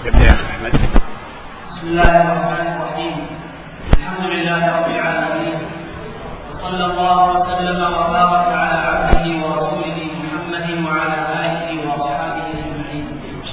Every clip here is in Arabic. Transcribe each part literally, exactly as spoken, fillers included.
أحمد. بسم الله الرحمن الرحيم. الحمد لله رب العالمين، وصلى الله وسلم وبارك على عبده ورسوله محمد وعلى آله وصحبه أجمعين.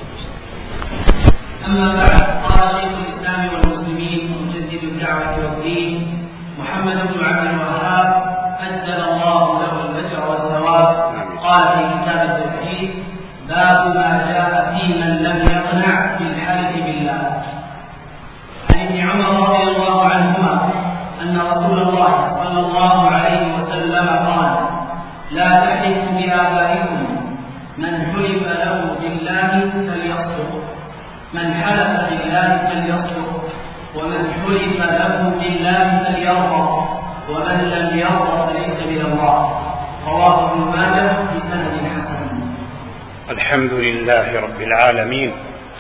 أما بعد، قال شيخ الإسلام والمسلمين مجدد الدعوة والدين محمد بن عبد الوهاب أجزل الله له الأجر والثواب، قال في كتاب التوحيد: باب ما جاء في من لم يقنع بالحلف بالله. عن ابن عمر رضي الله عنهما أن رسول الله صلى الله عليه وسلم قال: لا تحلفوا بآبائكم، من حلف له بالله فليصدق، من حلف بالله فليصدق، ومن حلف له بالله فليرضى، ومن لم يرضى فليس من الله. رواه ابن ماجه بسند حسن. الحمد لله رب العالمين،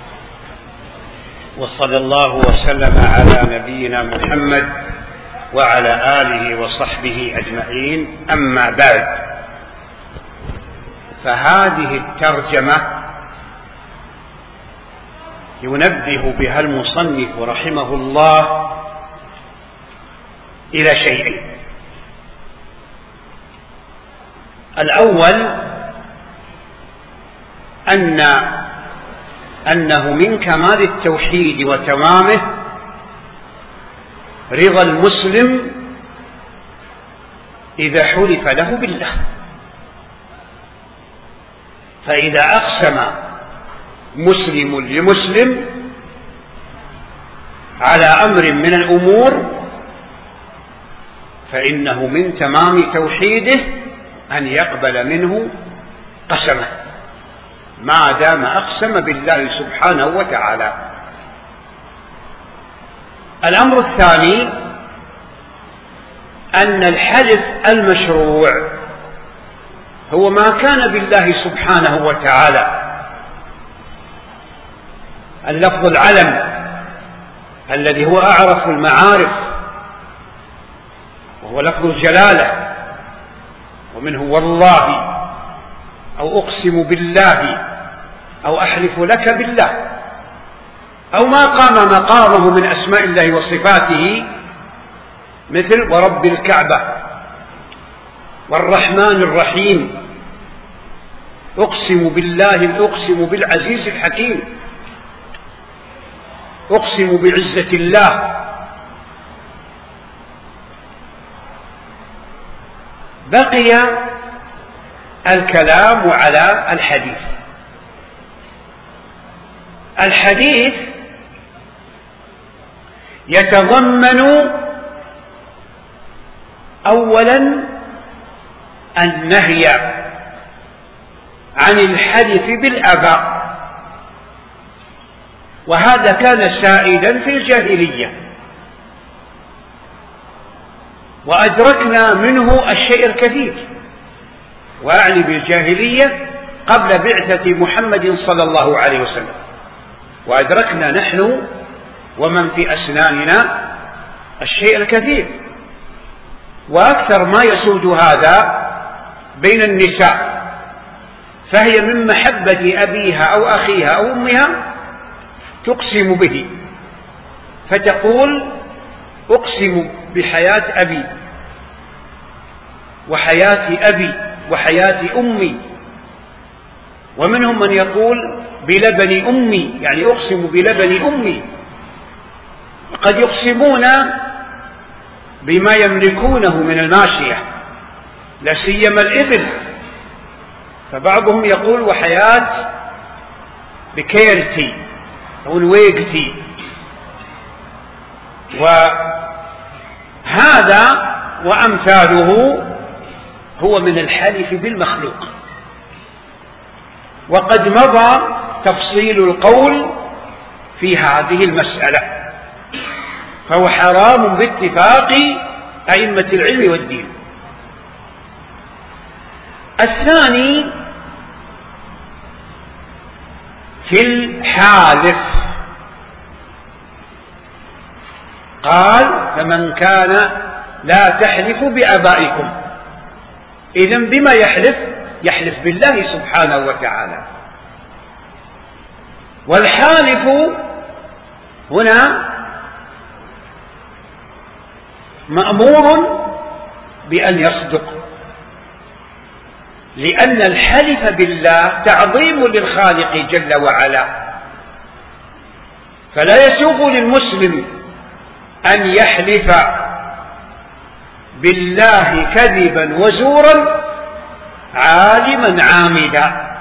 وصلى الله وسلم على نبينا محمد وعلى آله وصحبه أجمعين. أما بعد، فهذه الترجمة ينبه بها المصنف رحمه الله إلى شيئين. الأول أن أنه من كمال التوحيد وتمامه رضا المسلم إذا حلف له بالله. فإذا أقسم مسلم لمسلم على أمر من الأمور فإنه من تمام توحيده أن يقبل منه قسمه ما دام أقسم بالله سبحانه وتعالى. الأمر الثاني أن الحلف المشروع هو ما كان بالله سبحانه وتعالى. اللفظ العلم الذي هو أعرف المعارف وهو لفظ الجلالة، ومنه والله أو أقسم بالله أو أحلف لك بالله، أو ما قام مقامه من أسماء الله وصفاته، مثل ورب الكعبة والرحمن الرحيم، أقسم بالله، أقسم بالعزيز الحكيم، أقسم بعزة الله. بقي الكلام على الحديث. الحديث يتضمن أولا النهي عن الحلف بالآباء، وهذا كان سائدا في الجاهلية، وأدركنا منه الشيء الكثير، وأعني بالجاهلية قبل بعثة محمد صلى الله عليه وسلم، وأدركنا نحن ومن في أسناننا الشيء الكثير. وأكثر ما يسود هذا بين النساء، فهي من محبة أبيها أو أخيها أو أمها تقسم به، فتقول أقسم بحياة أبي وحياة أبي وحياة أمي. ومنهم من يقول بلبن أمي، يعني أقسم بلبن أمي. قد يقسمون بما يملكونه من الماشية، لا سيما الإبل، فبعضهم يقول وحياة بكيرتي أو نويقتي. وهذا وأمثاله هو من الحلف بالمخلوق، وقد مضى تفصيل القول في هذه المسألة، فهو حرام باتفاق أئمة العلم والدين. الثاني في الحالف، قال فمن كان لا تحلفوا بآبائكم. إذن بما يحلف؟ يحلف بالله سبحانه وتعالى. والحالف هنا مأمور بأن يصدق، لأن الحلف بالله تعظيم للخالق جل وعلا، فلا يسوغ للمسلم أن يحلف بالله كذبا وزورا عالما عامدا،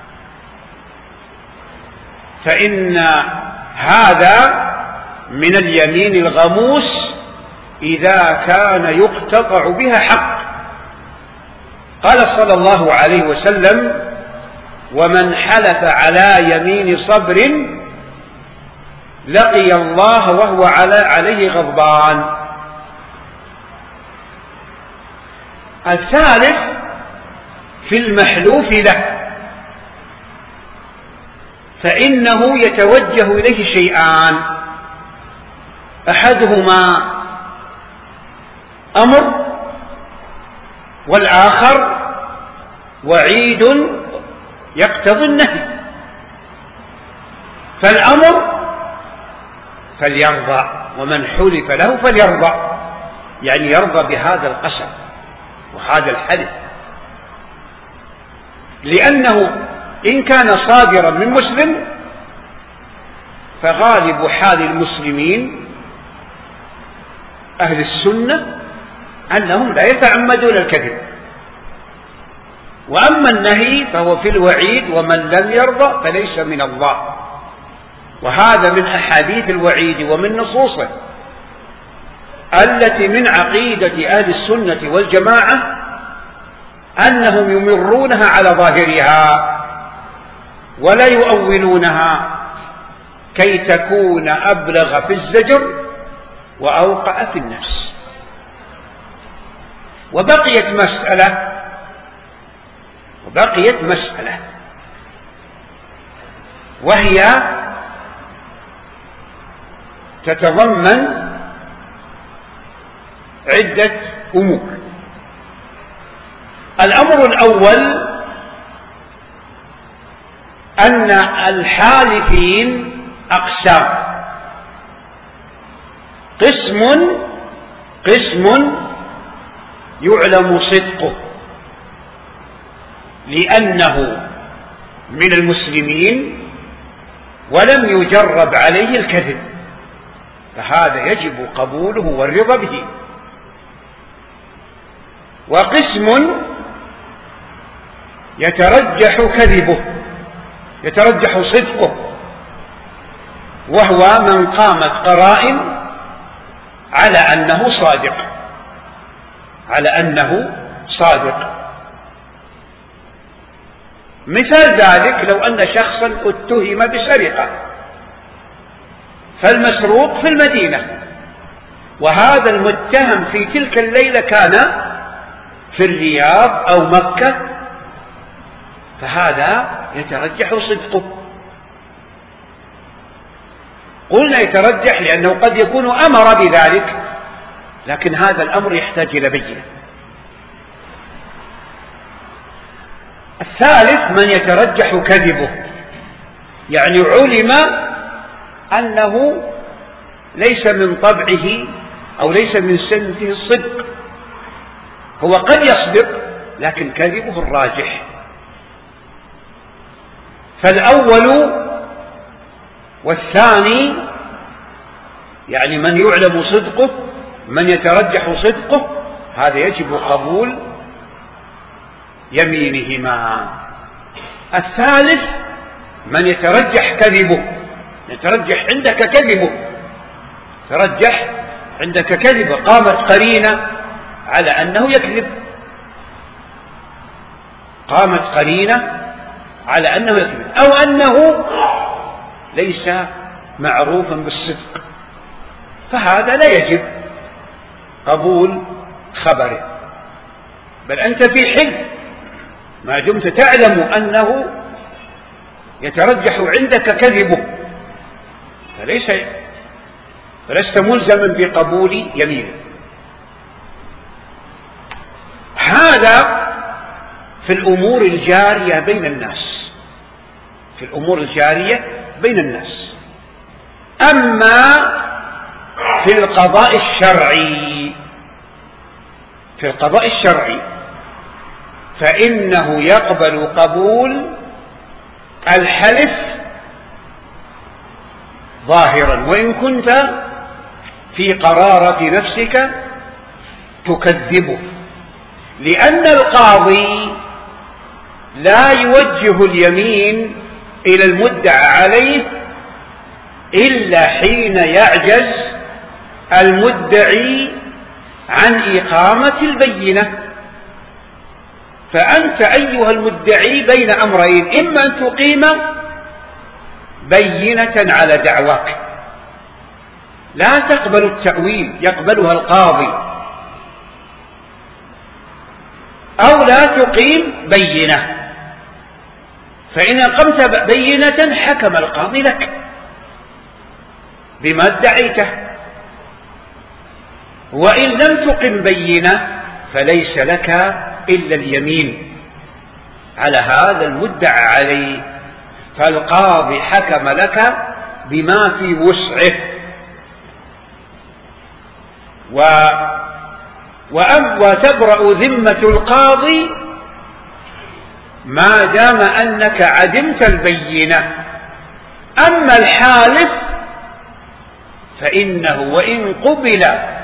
فإن هذا من اليمين الغموس إذا كان يقتطع بها حق. قال صلى الله عليه وسلم: ومن حلف على يمين صبر لقي الله وهو عليه غضبان. الثالث في المحلوف له، فإنه يتوجه إليه شيئان: أحدهما أمر، والآخر وعيد يقتضي النهي. فالأمر فليرضى، ومن حلف له فليرضى، يعني يرضى بهذا القسم وهذا الحلف، لأنه إن كان صادرا من مسلم فغالب حال المسلمين أهل السنة أنهم لا يتعمدون الكذب، وأما النهي فهو في الوعيد: ومن لم يرضى فليس من الله. وهذا من أحاديث الوعيد ومن نصوصه التي من عقيدة أهل السنة والجماعة أنهم يمرونها على ظاهرها ولا يؤولونها كي تكون أبلغ في الزجر وأوقع في النفس. وبقيت مسألة وبقيت مسألة وهي تتضمن عدة أمور. الأمر الأول أن الحالفين أقسام: قسم قسم يعلم صدقه لأنه من المسلمين ولم يجرب عليه الكذب، فهذا يجب قبوله والرضا به. وقسم يترجح كذبه يترجح صدقه، وهو من قامت قرائن على أنه صادق على أنه صادق مثال ذلك: لو أن شخصا اتهم بسرقة، فالمسروق في المدينة، وهذا المتهم في تلك الليلة كان في الرياض أو مكة، فهذا يترجح صدقه. قلنا يترجح لأنه قد يكون أمر بذلك، لكن هذا الأمر يحتاج إلى بينة. الثالث من يترجح كذبه، يعني علم أنه ليس من طبعه أو ليس من سنته الصدق، هو قد يصدق لكن كذبه الراجح. فالأول والثاني يعني من يعلم صدقه، من يترجح صدقه، هذا يجب قبول يمينهما. الثالث من يترجح كذبه، يترجح عندك كذبه ترجح عندك كذبه، قامت قرينة على أنه يكذب، قامت قرينة على أنه يكذب، أو أنه ليس معروفا بالصدق، فهذا لا يجب قبول خبره، بل أنت في حل ما دمت تعلم أنه يترجح عندك كذبه، فليس فلست ملزما بقبول يمينه. هذا في الأمور الجارية بين الناس، في الأمور الجارية بين الناس. أما في القضاء الشرعي في القضاء الشرعي فإنه يقبل قبول الحلف ظاهرا، وإن كنت في قرارة نفسك تكذبه، لأن القاضي لا يوجه اليمين إلى المدعى عليه إلا حين يعجز المدعي عن إقامة البينة. فأنت أيها المدعي بين أمرين: إما أن تقيم بينة على دعواك لا تقبل التأويل يقبلها القاضي، أو لا تقيم بينة. فإن أقمت بينة حكم القاضي لك بما ادعيته، وإن لم تقم بينة فليس لك إلا اليمين على هذا المدعى عليه، فالقاضي حكم لك بما في وسعه. و وتبرأ ذمة القاضي ما دام أنك عدمت البينة. أما الحالف فإنه وإن قبل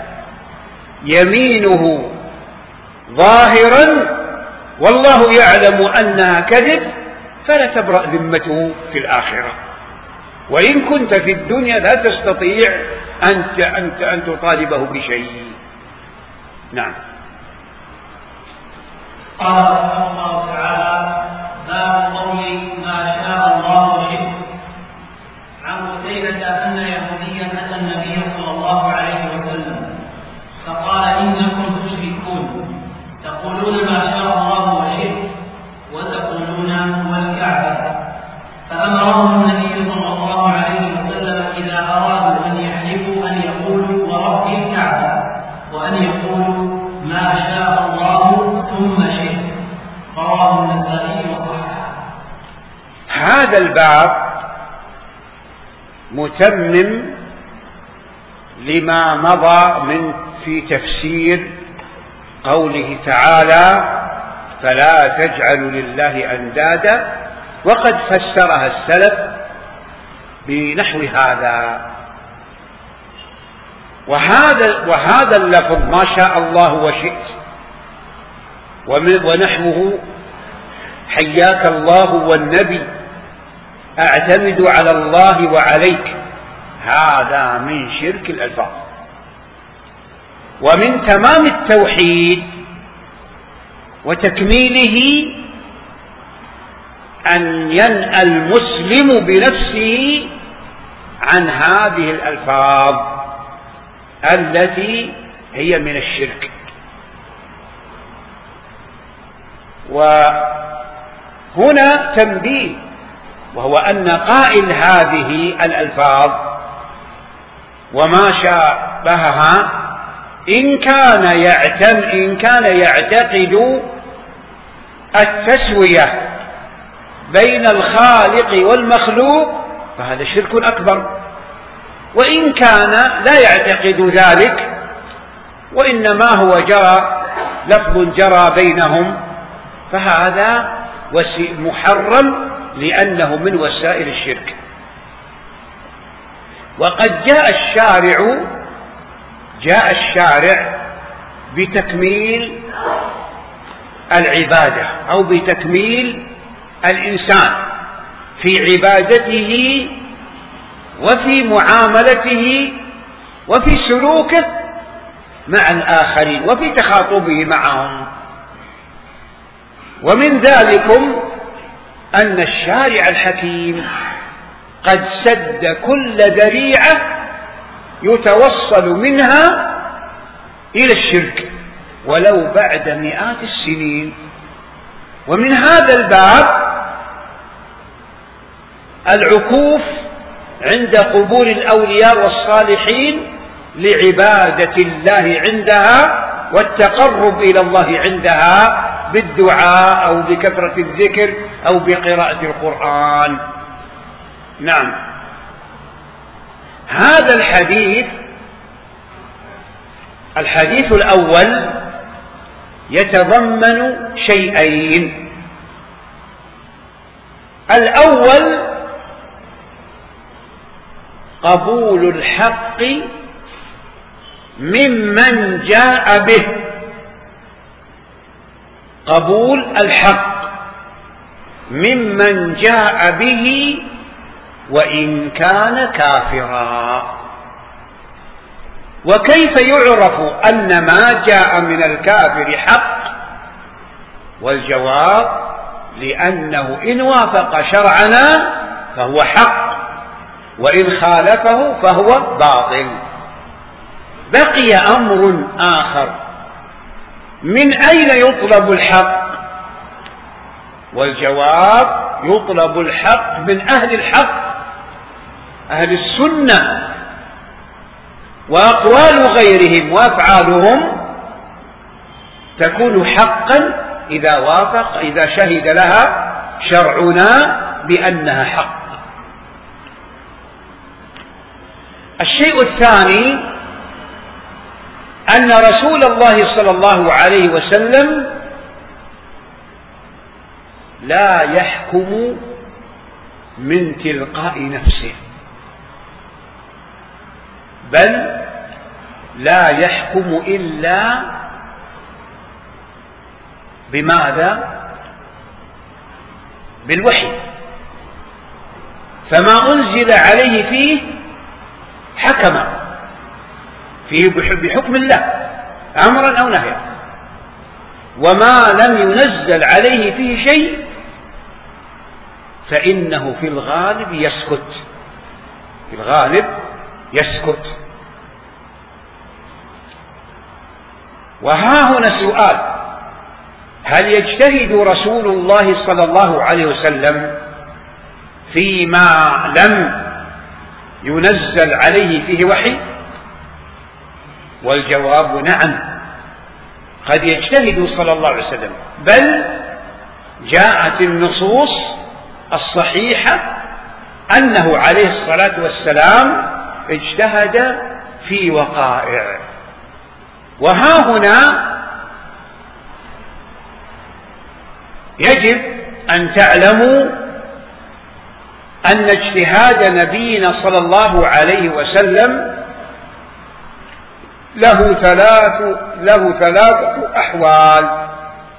يمينه ظاهرا والله يعلم أنها كذب فلا تبرأ ذمته في الآخرة، وإن كنت في الدنيا لا تستطيع أنت أنت أن تطالبه بشيء. نعم. قال رحمه الله تعالى: باب قول ما شاء الله وشئت. عن قتيبة أن يهوديا أتى النبي صلى الله عليه وسلم فقال: إنكم تشركون تقولون ما شاء الله وشئت وتقولون والكعبة. فأمرهم النبي صلى الله عليه وسلم إذا أرادوا أن يحلفوا أن يقولوا ورب الكعبة، وأن يقولوا ما شاء الله ثم شئت. رواه النسائي وصححه. هذا الباب متمم لما مضى من في تفسير قوله تعالى: فلا تجعلوا لله أندادا، وقد فسرها السلف بنحو هذا. وهذا وهذا اللفظ ما شاء الله وشئت ونحوه حياك الله والنبي أعتمد على الله وعليك، هذا من شرك الألفاظ. ومن تمام التوحيد وتكميله أن ينأى المسلم بنفسه عن هذه الألفاظ التي هي من الشرك. وهنا تنبيه، وهو أن قائل هذه الألفاظ وما شابهها إن كان يعتم إن كان يعتقد التسوية بين الخالق والمخلوق فهذا شرك أكبر، وإن كان لا يعتقد ذلك وإنما هو جرى لفظ جرى بينهم فهذا محرم لأنه من وسائل الشرك. وقد جاء الشارع جاء الشارع بتكميل العبادة أو بتكميل الإنسان في عبادته وفي معاملته وفي سلوكه مع الآخرين وفي تخاطبه معهم. ومن ذلكم أن الشارع الحكيم قد سد كل ذريعة يتوصل منها إلى الشرك ولو بعد مئات السنين. ومن هذا الباب العكوف عند قبور الأولياء والصالحين لعبادة الله عندها والتقرب إلى الله عندها بالدعاء أو بكثرة الذكر أو بقراءة القرآن. نعم. هذا الحديث الحديث الأول يتضمن شيئين. الأول قبول الحق ممن جاء به، قبول الحق ممن جاء به وإن كان كافرا. وكيف يعرف أن ما جاء من الكافر حق؟ والجواب لأنه إن وافق شرعنا فهو حق، وإن خالفه فهو باطل. بقي أمر آخر، من أين يطلب الحق؟ والجواب يطلب الحق من أهل الحق، أهل السنة، وأقوال غيرهم وأفعالهم تكون حقا إذا وافق إذا شهد لها شرعنا بأنها حق. الشيء الثاني أن رسول الله صلى الله عليه وسلم لا يحكم من تلقاء نفسه، بل لا يحكم إلا بماذا؟ بالوحي. فما أنزل عليه فيه حكم فيه بحكم الله أمرا أو نهيا، وما لم ينزل عليه فيه شيء فإنه في الغالب يسكت، في الغالب يسكت. وها هنا سؤال: هل يجتهد رسول الله صلى الله عليه وسلم فيما لم ينزل عليه فيه وحي؟ والجواب نعم، قد يجتهد صلى الله عليه وسلم، بل جاءت النصوص الصحيحة أنه عليه الصلاة والسلام اجتهد في وقائع. وها هنا يجب أن تعلموا أن اجتهاد نبينا صلى الله عليه وسلم له ثلاث له ثلاثة أحوال.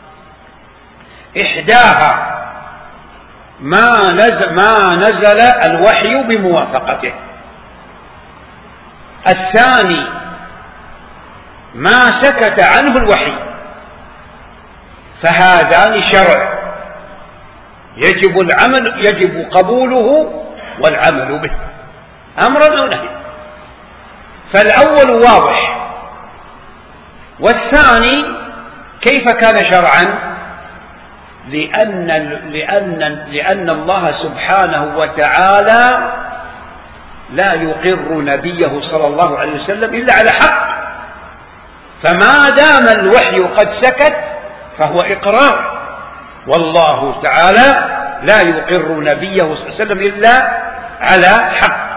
إحداها ما نزل, ما نزل الوحي بموافقته. الثاني ما سكت عنه الوحي، فهذان شرع يجب العمل يجب قبوله والعمل به أمرا أو نهيا. فالأول واضح، والثاني كيف كان شرعا؟ لأن, لأن, لأن الله سبحانه وتعالى لا يقر نبيه صلى الله عليه وسلم إلا على حق، فما دام الوحي قد سكت فهو إقرار، والله تعالى لا يقر نبيه صلى الله عليه وسلم إلا على حق.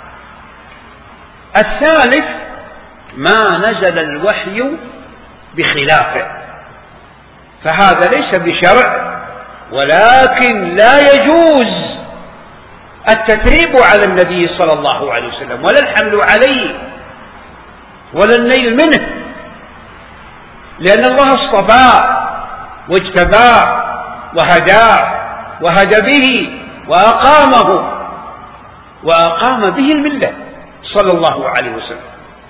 الثالث ما نزل الوحي بخلافه، فهذا ليس بشرع، ولكن لا يجوز التثريب على النبي صلى الله عليه وسلم ولا الحمل عليه ولا النيل منه، لأن الله اصطفاه واجتباه وهداه وهدى به وأقامه وأقام به الملة صلى الله عليه وسلم.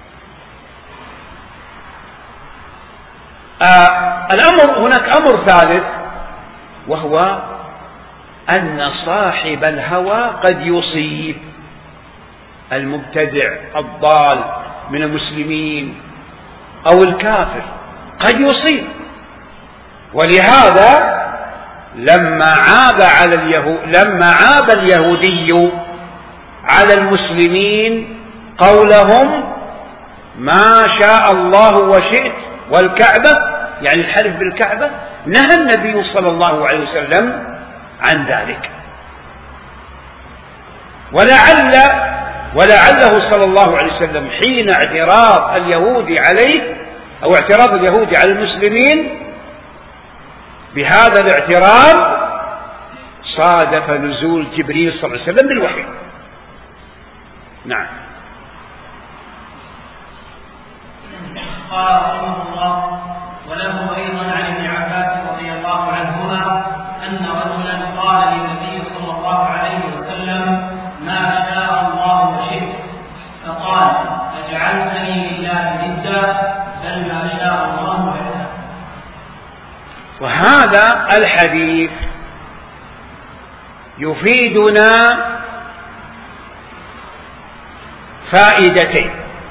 آه الأمر هناك أمر ثالث، وهو أن صاحب الهوى قد يصيب، المبتدع الضال من المسلمين أو الكافر قد يصيب. ولهذا لما عاب على اليهود لما عاب اليهودي على المسلمين قولهم ما شاء الله وشئت والكعبة، يعني الحلف بالكعبة، نهى النبي صلى الله عليه وسلم عن ذلك. ولعل ولعله صلى الله عليه وسلم حين اعتراض اليهود عليه أو اعتراض اليهود على المسلمين بهذا الاعتراض صادف نزول جبريل صلى الله عليه وسلم بالوحي. نعم. قال رحمه الله: وله أيضا عن ابن عباس رضي الله عنهما أن رجلا قال للنبي صلى الله عليه وسلم: ما شاء الله وشئت، فقال: أجعلتني لله ندا، بل ما شاء الله وحده. وهذا الحديث يفيدنا فائدتين.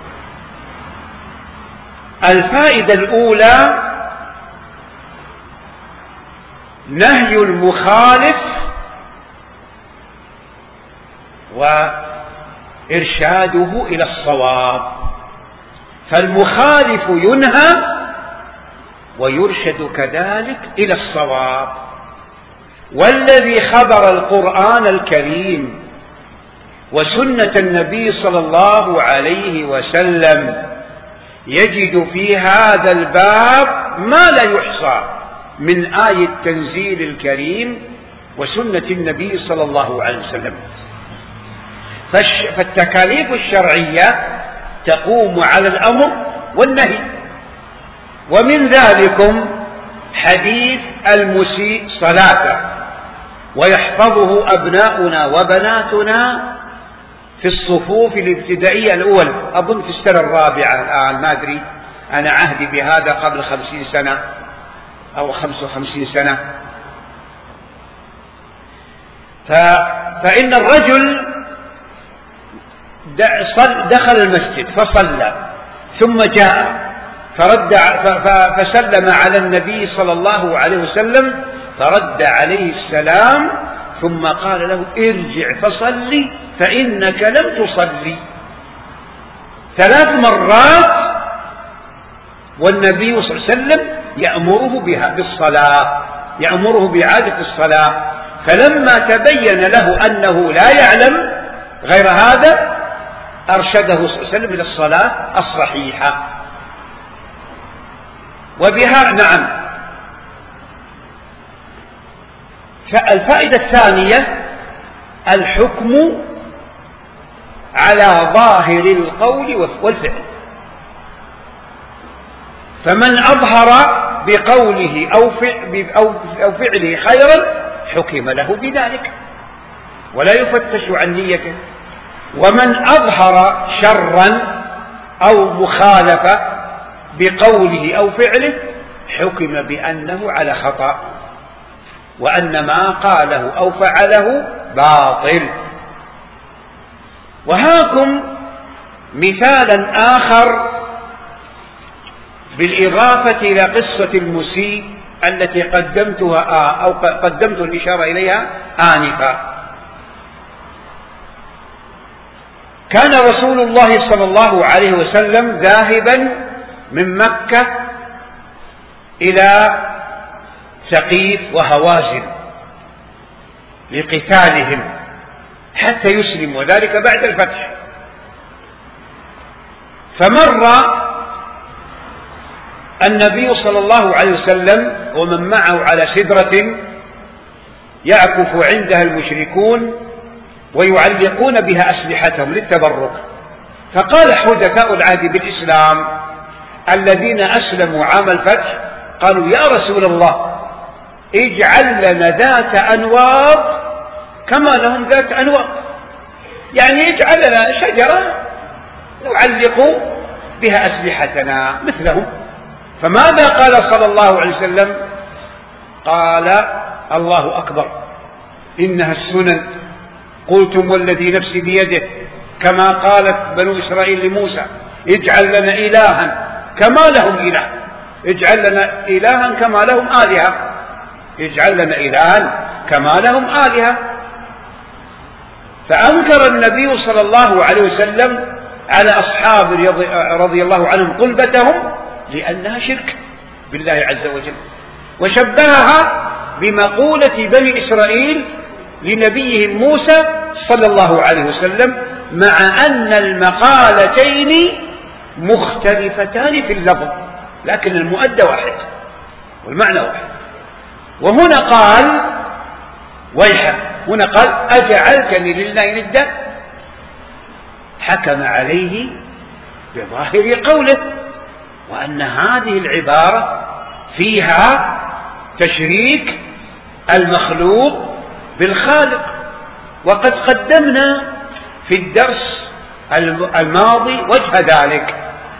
الفائدة الأولى نهي المخالف وإرشاده إلى الصواب، فالمخالف ينهى ويرشد كذلك إلى الصواب. والذي خبر القرآن الكريم وسنة النبي صلى الله عليه وسلم يجد في هذا الباب ما لا يحصى من آية التنزيل الكريم وسنة النبي صلى الله عليه وسلم. فالتكاليف الشرعية تقوم على الأمر والنهي، ومن ذلكم حديث المسيء صلاته ويحفظه أبناؤنا وبناتنا في الصفوف الابتدائية الأول، أظن في السنة الرابعة الآن، ما أدري، أنا عهدي بهذا قبل خمسين سنة أو خمس وخمسين سنة. فإن الرجل دخل المسجد فصلى ثم جاء فرد فسلم على النبي صلى الله عليه وسلم فرد عليه السلام ثم قال له: ارجع فصلي فإنك لم تصلي. ثلاث مرات والنبي صلى الله عليه وسلم يأمره بها بالصلاة، يأمره بإعادة الصلاة. فلما تبين له أنه لا يعلم غير هذا أرشده صلى الله عليه وسلم إلى الصلاة الصحيحة. وبها نعم. الفائدة الثانية الحكم على ظاهر القول والفعل، فمن أظهر بقوله أو فعله خيرا حكم له بذلك ولا يفتش عن نيته، ومن أظهر شرا أو مخالفة بقوله أو فعله حكم بأنه على خطأ وأن ما قاله أو فعله باطل. وهاكم مثالا آخر بالإضافة إلى قصة المسيء التي قدمتها أو قدمت الإشارة إليها آنفا. كان رسول الله صلى الله عليه وسلم ذاهبا من مكة إلى ثقيف وهوازن لقتالهم حتى يسلم، وذلك بعد الفتح. فمر النبي صلى الله عليه وسلم ومن معه على سدرة يعكف عندها المشركون ويعلقون بها أسلحتهم للتبرك. فقال حدثاء العهد بالإسلام الذين أسلموا عام الفتح قالوا: يا رسول الله اجعل لنا ذات أنواط كما لهم ذات أنواط، يعني اجعل لنا شجرة نعلق بها أسلحتنا مثلهم. فماذا قال صلى الله عليه وسلم؟ قال: الله أكبر، إنها السنن، قلتم والذي نفسي بيده، كما قالت بنو إسرائيل لموسى: اجعل لنا إلها كما لهم إله، اجعل لنا إلها كما لهم آلهة، اجعل لنا إلها كما لهم آلهة. فأنكر النبي صلى الله عليه وسلم على أصحاب رضي الله عنهم قلبتهم لأنها شرك بالله عز وجل، وشبهها بمقولة بني إسرائيل لنبيهم موسى صلى الله عليه وسلم: مع أن المقالتين مختلفتان في اللفظ، لكن المؤدى واحد والمعنى واحد. وهنا قال ويحك، هنا قال أجعلتني لله ندا، حكم عليه بظاهر قوله، وأن هذه العبارة فيها تشريك المخلوق بالخالق. وقد قدمنا في الدرس الماضي وجه ذلك،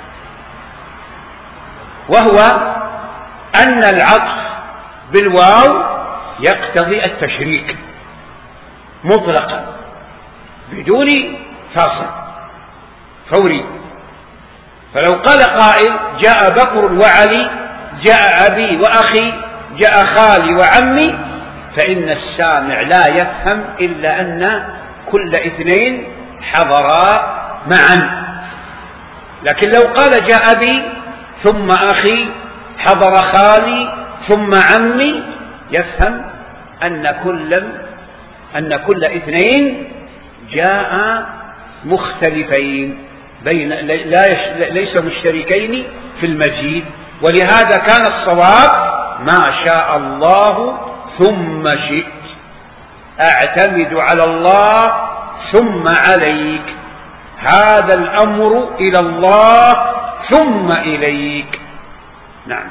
وهو أن العطف بالواو يقتضي التشريك مطلقا بدون فاصل فوري. فلو قال قائل جاء بكر وعلي، جاء أبي وأخي، جاء خالي وعمي، فإن السامع لا يفهم إلا أن كل اثنين حضرا معا. لكن لو قال جاء أبي ثم أخي حضر خالي ثم عمي، يفهم أن كل أن كل اثنين جاء مختلفين بين لا ليس مشتركين في المجيء. ولهذا كان الصواب ما شاء الله ثم شئت، أعتمد على الله ثم عليك، هذا الأمر إلى الله ثم إليك. نعم.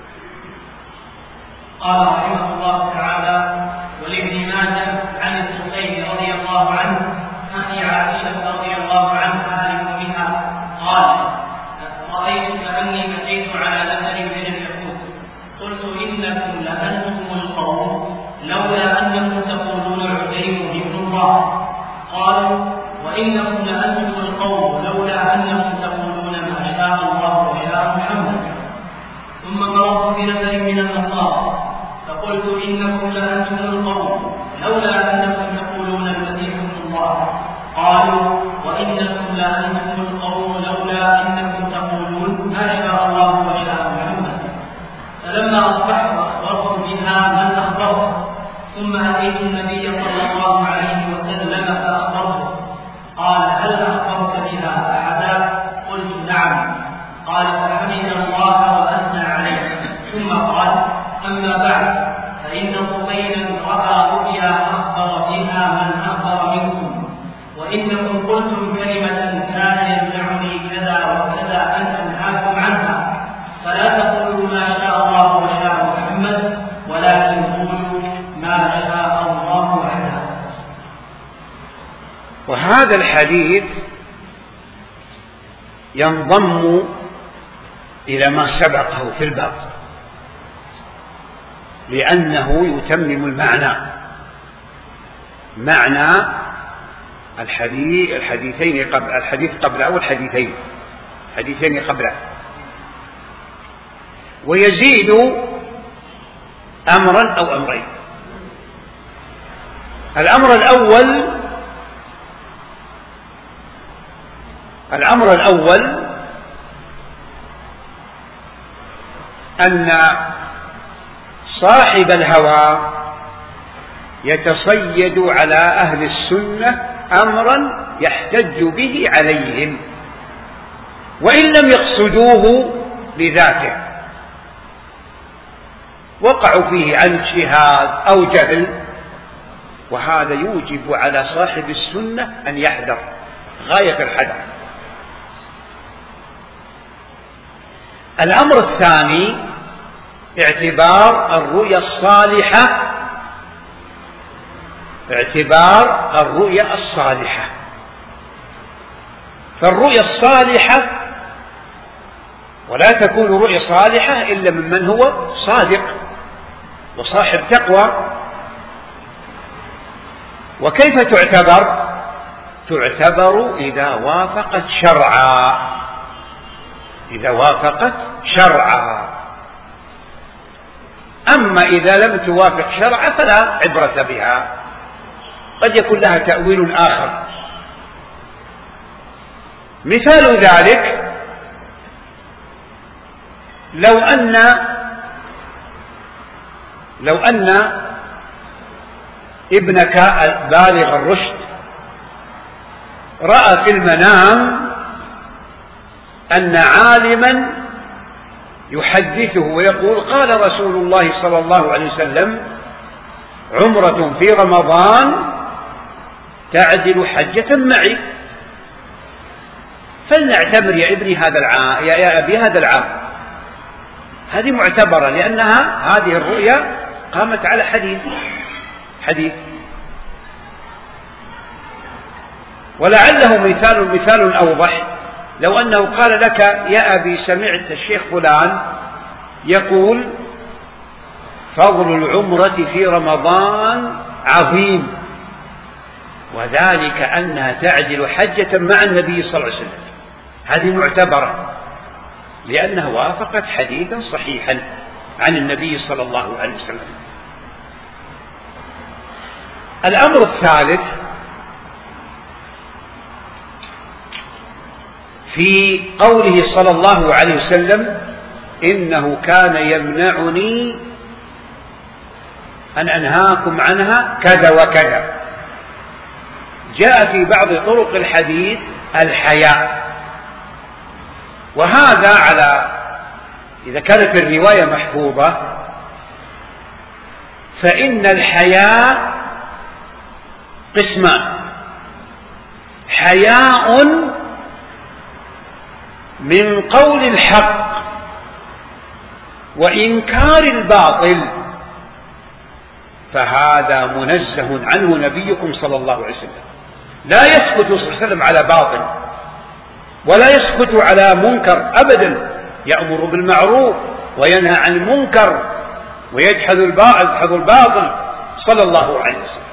قال رحمه الله تعالى: ولابن ماجه عن الحسين رضي الله عنه أخي عائشة رضي الله عنها لأمها قال: رأيت كأني بقيت على أثر من اليهود، قلت إنكم لأنتم القوم لولا أنكم تقولون عزير ابن الله. قالوا: وإنكم لأنتم القوم لولا أنكم تقولون ما شاء الله وشاء محمد. ثم مررت بنفر من النصارى فقلت إنكم لأنتم القوم لولا أنكم تقولون المسيح ابن الله. قالوا: وإنكم لأنتم القوم لولا أنكم تقولون ما شاء الله وشاء محمد. فلما أصبحت أخبرت بها من أخبرت، ثم أتيت النبي صلى الله عليه وسلم فأخبرته. قال: هل أخبرت بها أحدا؟ قلت: نعم. قال: فحمد الله وأثنى عليه، ثم قال: أما بعد، فإن حسينا رأى رؤيا أخبر بها من أخبر منكم، وإنكم قلتم كلمة كان يمنعني كذا وكذا أن أنهاكم عنها، فلا تقولوا ما شاء الله وشاء محمد، ولكن قولوا ما شاء الله وحده. وهذا الحديث ينضم إلى ما سبقه في الباب، لأنه يتمم المعنى، معنى الحديث الحديثين قبل الحديث قبله والحديثين حديثين قبله، ويزيد أمرا أو أمرين. الأمر الأول الأمر الأول أن صاحب الهوى يتصيد على أهل السنة أمرا يحتج به عليهم، وإن لم يقصدوه لذاته، وقعوا فيه عن اجتهاد أو جهل، وهذا يوجب على صاحب السنة أن يحذر غاية الحذر. الأمر الثاني اعتبار الرؤيا الصالحة اعتبار الرؤيا الصالحة فالرؤيا الصالحة ولا تكون رؤيا صالحة إلا ممن هو صادق وصاحب تقوى. وكيف تعتبر؟ تعتبر إذا وافقت شرعا إذا وافقت شرعا أما إذا لم توافق شرعا فلا عبرة بها، قد يكون لها تأويل آخر. مثال ذلك لو أن لو أن ابنك بالغ الرشد رأى في المنام أن عالما يحدثه ويقول قال رسول الله صلى الله عليه وسلم عمرة في رمضان تعدل حجة معي، فلنعتمر يا ابني هذا العام يا أبي هذا العام. هذه معتبرة لأنها هذه الرؤيا قامت على حديث حديث ولعله مثال مثال أوضح لو أنه قال لك يا أبي سمعت الشيخ فلان يقول فضل العمرة في رمضان عظيم، وذلك أنها تعدل حجة مع النبي صلى الله عليه وسلم. هذه معتبرة لأنها وافقت حديثا صحيحا عن النبي صلى الله عليه وسلم. الأمر الثالث في قوله صلى الله عليه وسلم إنه كان يمنعني أن أنهاكم عنها كذا وكذا. جاء في بعض طرق الحديث الحياء، وهذا على إذا كانت الرواية محفوظة فإن الحياء قسمان: حياء من قول الحق وإنكار الباطل، فهذا منزه عنه نبيكم صلى الله عليه وسلم، لا يسكت صلى الله عليه وسلم على باطل ولا يسكت على منكر أبدا، يأمر بالمعروف وينهى عن المنكر ويجحد الباطل صلى الله عليه وسلم.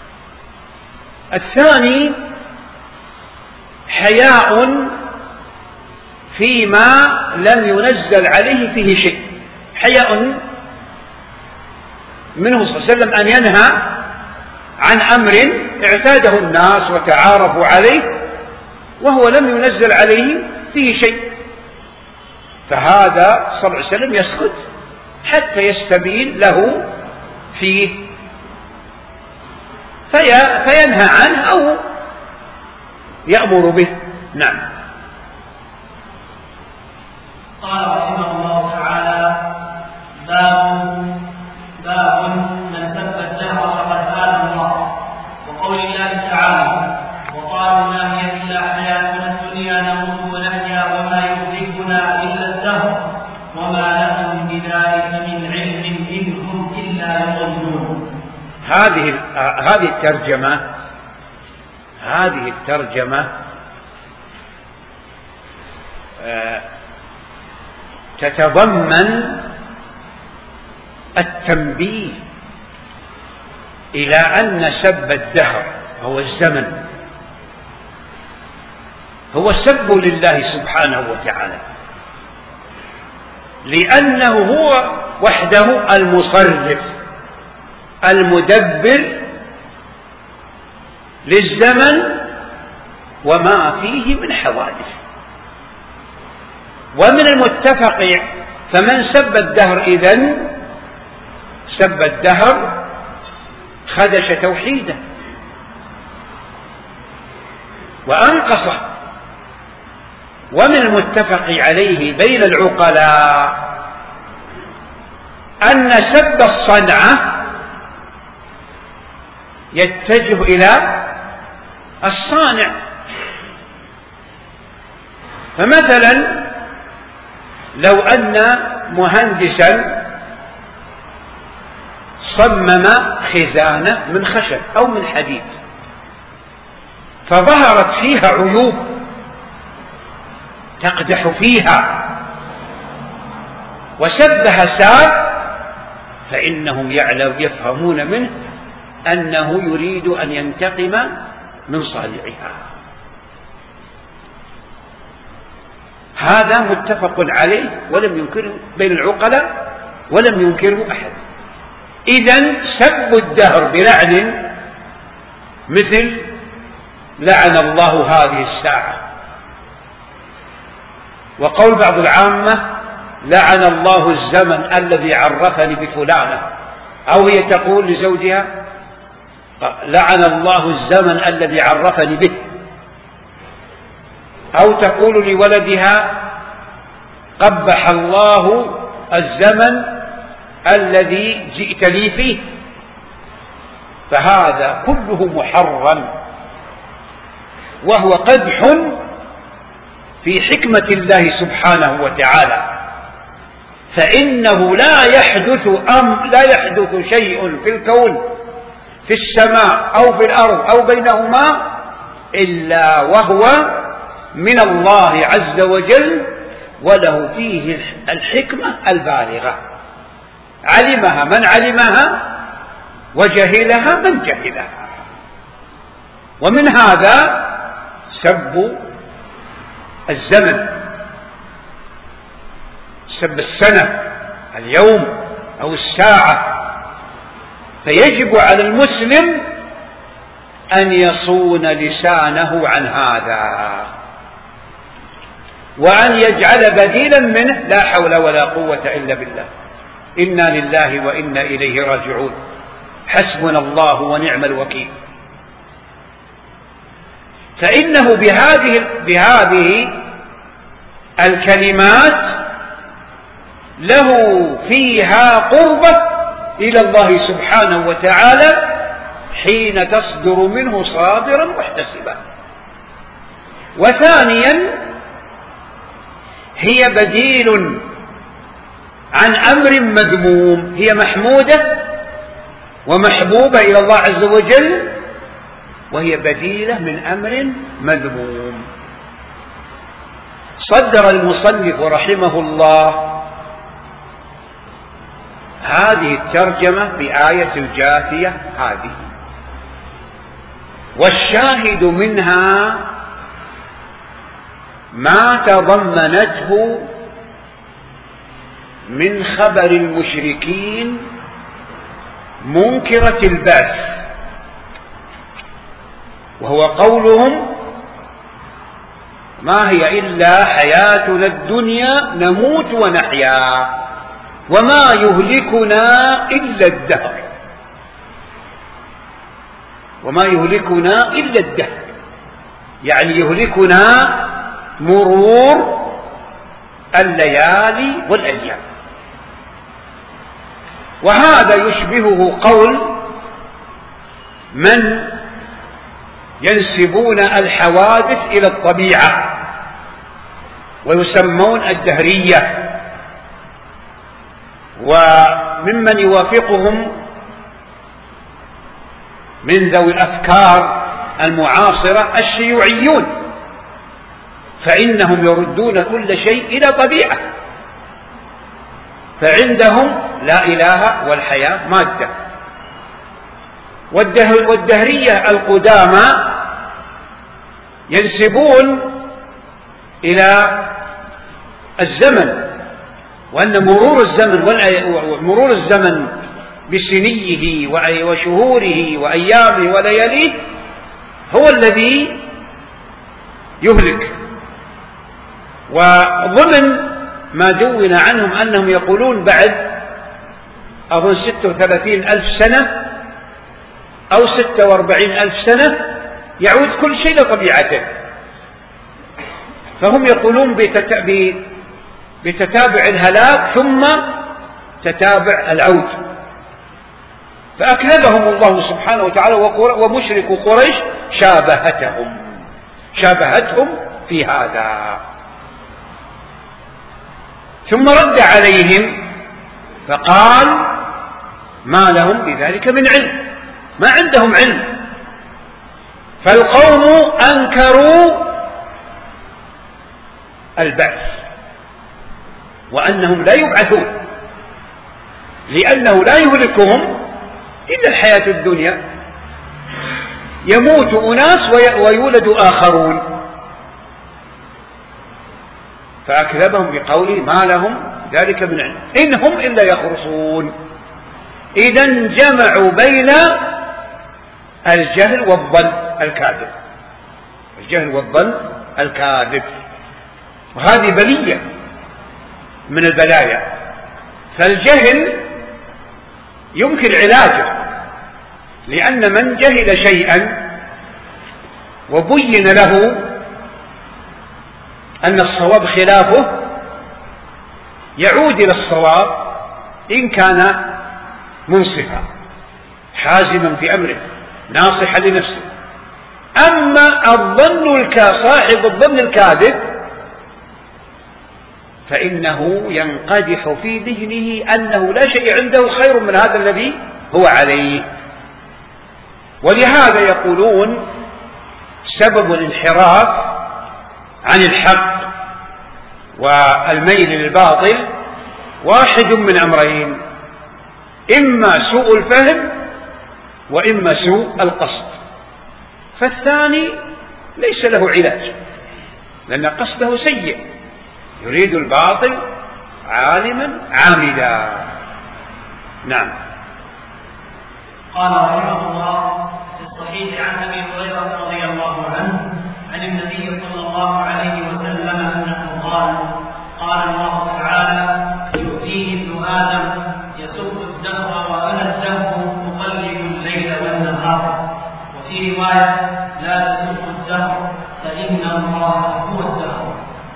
الثاني حياء فيما لم ينزل عليه فيه شيء، حياء منه صلى الله عليه وسلم أن ينهى عن أمر اعتاده الناس وتعارفوا عليه وهو لم ينزل عليه فيه شيء، فهذا صلى الله عليه وسلم يسكت حتى يستبين له فيه في فينهى عنه أو يأمر به. نعم. قال رحمه الله تعالى: باب باب من سب الدهر فقد آل الله، وقول الله تعالى: وقالوا ما هي إلا حياتنا الدنيا نموت ونحيا وما يهلكنا إلا الدهر وما لهم بذلك من علم إن هم إلا يظنون. هذه هذه الترجمة هذه الترجمة تتضمن التنبيه إلى أن سب الدهر هو الزمن هو سب لله سبحانه وتعالى، لأنه هو وحده المصرف المدبر للزمن وما فيه من حوادث. ومن المتفق فمن سب الدهر إذن سب الدهر خدش توحيده وأنقصه. ومن المتفق عليه بين العقلاء أن سب الصنعة يتجه إلى الصانع. فمثلا لو أن مهندسا صمم خزانة من خشب أو من حديد فظهرت فيها عيوب تقدح فيها وسبها ساب، فإنهم يعلم يفهمون منه أنه يريد أن ينتقم من صانعها. هذا متفق عليه ولم ينكره بين العقلاء ولم ينكره أحد. إذن سب الدهر بلعن مثل لعن الله هذه الساعة، وقول بعض العامة لعن الله الزمن الذي عرفني بفلانة، أو هي تقول لزوجها لعن الله الزمن الذي عرفني به. أو تقول لولدها قبح الله الزمن الذي جئت لي فيه، فهذا كله محرم، وهو قدح في حكمة الله سبحانه وتعالى. فإنه لا يحدث أم لا يحدث شيء في الكون في السماء أو في الأرض أو بينهما إلا وهو من الله عز وجل، وله فيه الحكمة البالغة، علمها من علمها وجهلها من جهلها. ومن هذا سب الزمن، سب السنة، اليوم أو الساعة. فيجب على المسلم أن يصون لسانه عن هذا، وأن يجعل بديلا منه لا حول ولا قوة إلا بالله، إنا لله وإنا إليه راجعون، حسبنا الله ونعم الوكيل. فإنه بهذه بهذه الكلمات له فيها قربة إلى الله سبحانه وتعالى حين تصدر منه صادرا محتسبا. وثانيا هي بديل عن أمر مذموم، هي محمودة ومحبوبة إلى الله عز وجل، وهي بديلة من أمر مذموم. صدر المصنف رحمه الله هذه الترجمة بآية الجاثية هذه، والشاهد منها ما تضمنته من خبر المشركين منكرة البعث، وهو قولهم ما هي إلا حياتنا الدنيا نموت ونحيا وما يهلكنا إلا الدهر، وما يهلكنا إلا الدهر، يعني يهلكنا مرور الليالي والأيام. وهذا يشبهه قول من ينسبون الحوادث إلى الطبيعة ويسمون الدهرية، وممن يوافقهم من ذوي الأفكار المعاصرة الشيوعيون، فإنهم يردون كل شيء إلى طبيعة، فعندهم لا إله والحياة مادة. والدهرية القدامى ينسبون إلى الزمن، وأن مرور الزمن مرور الزمن بسنيه وشهوره وأيامه ولياليه هو الذي يهلك. وضمن ما دون عنهم أنهم يقولون بعد أظن ستة وثلاثين ألف سنة أو ستة وأربعين ألف سنة يعود كل شيء لطبيعته، فهم يقولون بتتابع الهلاك ثم تتابع العود. فأكذبهم الله سبحانه وتعالى، ومشرك قريش شابهتهم شابهتهم في هذا. ثم رد عليهم فقال ما لهم بذلك من علم، ما عندهم علم. فالقوم أنكروا البعث وأنهم لا يبعثون، لأنه لا يهلكهم إلا الحياة الدنيا، يموت أناس ويولد آخرون. فأكذبهم بقوله ما لهم ذلك من علم إن هم إلا يخرصون. إذن جمعوا بين الجهل والظن الكاذب، الجهل والظن الكاذب، وهذه بلية من البلايا. فالجهل يمكن علاجه، لأن من جهل شيئا وبين له أن الصواب خلافه يعود إلى الصواب إن كان منصفا حازما في أمره ناصحا لنفسه. أما الظن صاحب الظن الكاذب فإنه ينقدح في ذهنه أنه لا شيء عنده خير من هذا الذي هو عليه. ولهذا يقولون سبب الانحراف عن الحق والميل للباطل واحد من أمرين: إما سوء الفهم وإما سوء القصد، فالثاني ليس له علاج لأن قصده سيء، يريد الباطل عالما عامدا. نعم. قال رحمه الله في الصحيح عن أبي هريرة رضي الله عنه عن النبي صلى الله عليه وسلم أنه قال: قال الله تعالى: يؤتيه ابن آدم يسب الدهر وأنا الدهر أقلب الليل والنهار. وفي رواية: لا تسب الدهر فإن الله هو الدهر.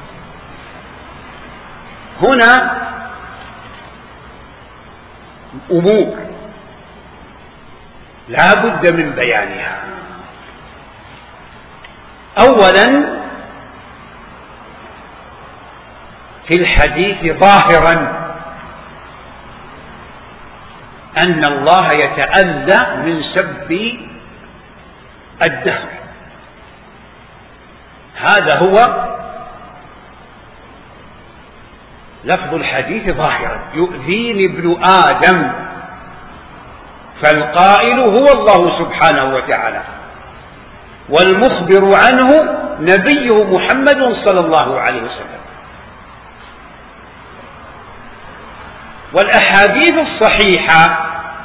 هنا أمور لا بد من بيانها. أولا في الحديث ظاهرا أن الله يتأذى من سب الدهر، هذا هو لفظ الحديث ظاهرا: يؤذيني ابن آدم، فالقائل هو الله سبحانه وتعالى، والمخبر عنه نبيه محمد صلى الله عليه وسلم. والأحاديث الصحيحة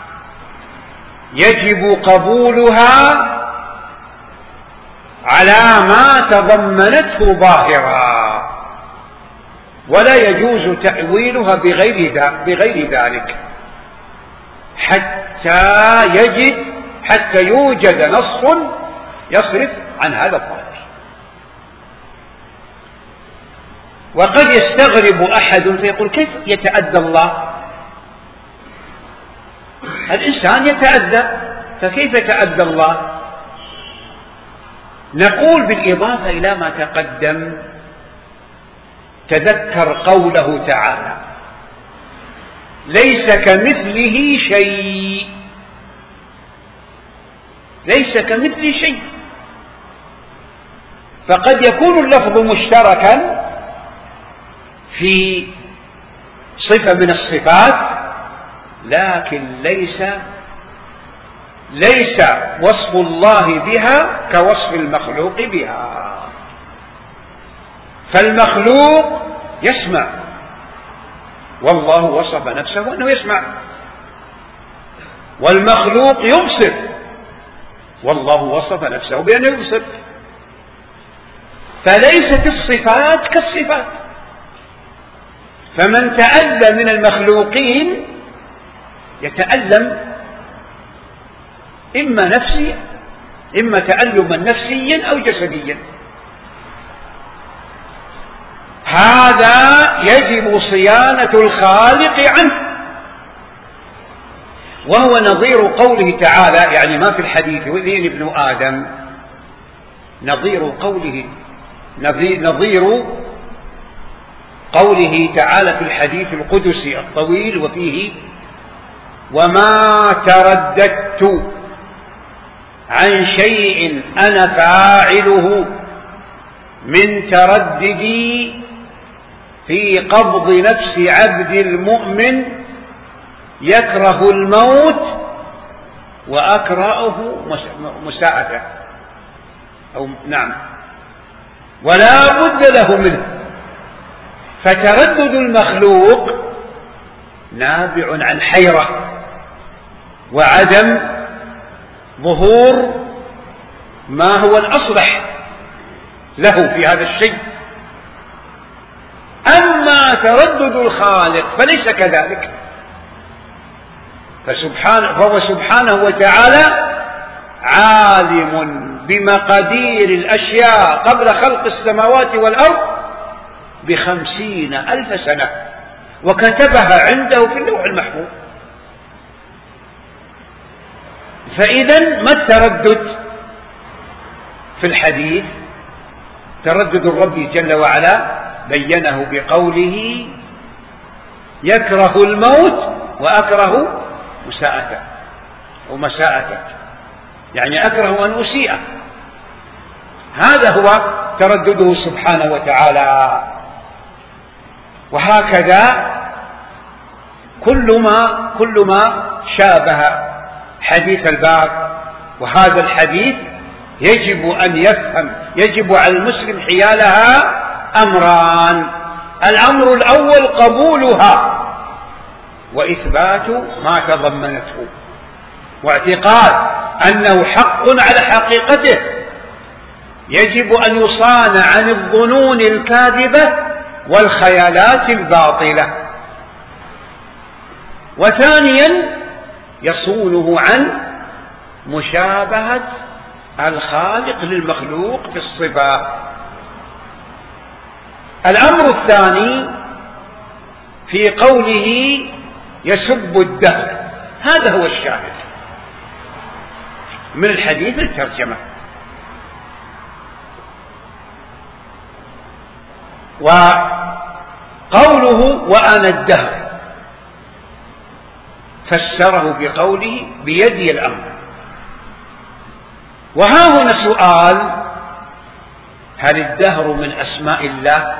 يجب قبولها على ما تضمنته ظاهرا، ولا يجوز تأويلها بغير بغير ذلك حتى يجد حتى يوجد نص يصرف عن هذا الظاهر. وقد يستغرب أحد فيقول: كيف يتأذى الله؟ الإنسان يتأذى، فكيف يتأذى الله؟ نقول بالإضافة إلى ما تقدم: تذكر قوله تعالى: ليس كمثله شيء، ليس كمثله شيء. فقد يكون اللفظ مشتركا في صفة من الصفات، لكن ليس ليس وصف الله بها كوصف المخلوق بها. فالمخلوق يسمع، والله وصف نفسه أنه يسمع، والمخلوق يبصر، والله وصف نفسه بأنه يبصر. فليست الصفات كالصفات. فمن تألم من المخلوقين يتألم إما نفسيا، إما تألما نفسيا أو جسديا. هذا يجب صيانة الخالق عنه، وهو نظير قوله تعالى، يعني ما في الحديث يؤذيني ابن آدم، نظير قوله نظير قوله تعالى في الحديث القدسي الطويل وفيه: وما ترددت عن شيء أنا فاعله من ترددي في قبض نفس عبد المؤمن يكره الموت وأكرهه مساءته، أو نعم، ولا بد له منه. فتردد المخلوق نابع عن حيرة وعدم ظهور ما هو الأصلح له في هذا الشيء. أما تردد الخالق فليس كذلك، فسبحانه فهو سبحانه وتعالى عالم بمقادير الأشياء قبل خلق السماوات والأرض بخمسين ألف سنة، وكتبها عنده في اللوح المحفوظ. فإذا ما التردد في الحديث؟ تردد الرب جل وعلا بينه بقوله: يكره الموت وأكره مساءته أو مساءته، يعني أكره أن أسيئه. هذا هو تردده سبحانه وتعالى. وهكذا كل ما كل ما شابه حديث الباب وهذا الحديث يجب أن يفهم، يجب على المسلم حيالها أمران: الأمر الأول قبولها وإثبات ما تضمنته، واعتقاد أنه حق على حقيقته، يجب أن يصان عن الظنون الكاذبة والخيالات الباطلة. وثانيا يصونه عن مشابهة الخالق للمخلوق في الصفات. الأمر الثاني في قوله يسب الدهر، هذا هو الشاهد من الحديث الترجمة. وقوله وأنا الدهر فسره بقوله بيدي الأمر. وها هنا سؤال: هل الدهر من أسماء الله؟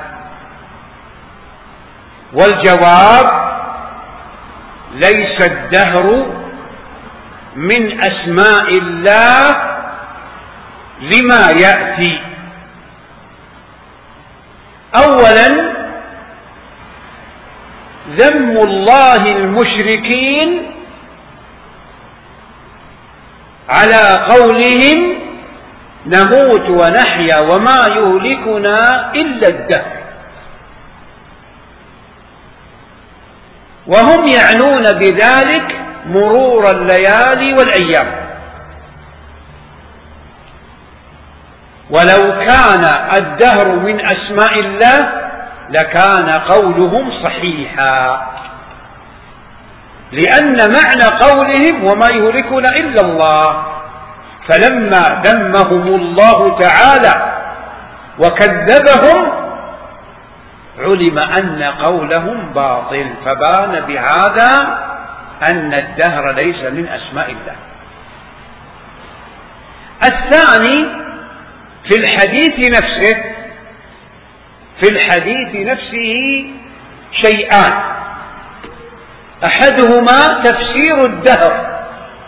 والجواب: ليس الدهر من أسماء الله لما يأتي. أولا ذم الله المشركين على قولهم نموت ونحيا وما يهلكنا إلا الدهر، وهم يعنون بذلك مرور الليالي والأيام. ولو كان الدهر من أسماء الله لكان قولهم صحيحا، لأن معنى قولهم وما يهلكنا إلا الله، فلما ذمهم الله تعالى وكذبهم علم أن قولهم باطل، فبان بهذا أن الدهر ليس من أسماء الله. الثاني في الحديث نفسه في الحديث نفسه شيئان: أحدهما تفسير الدهر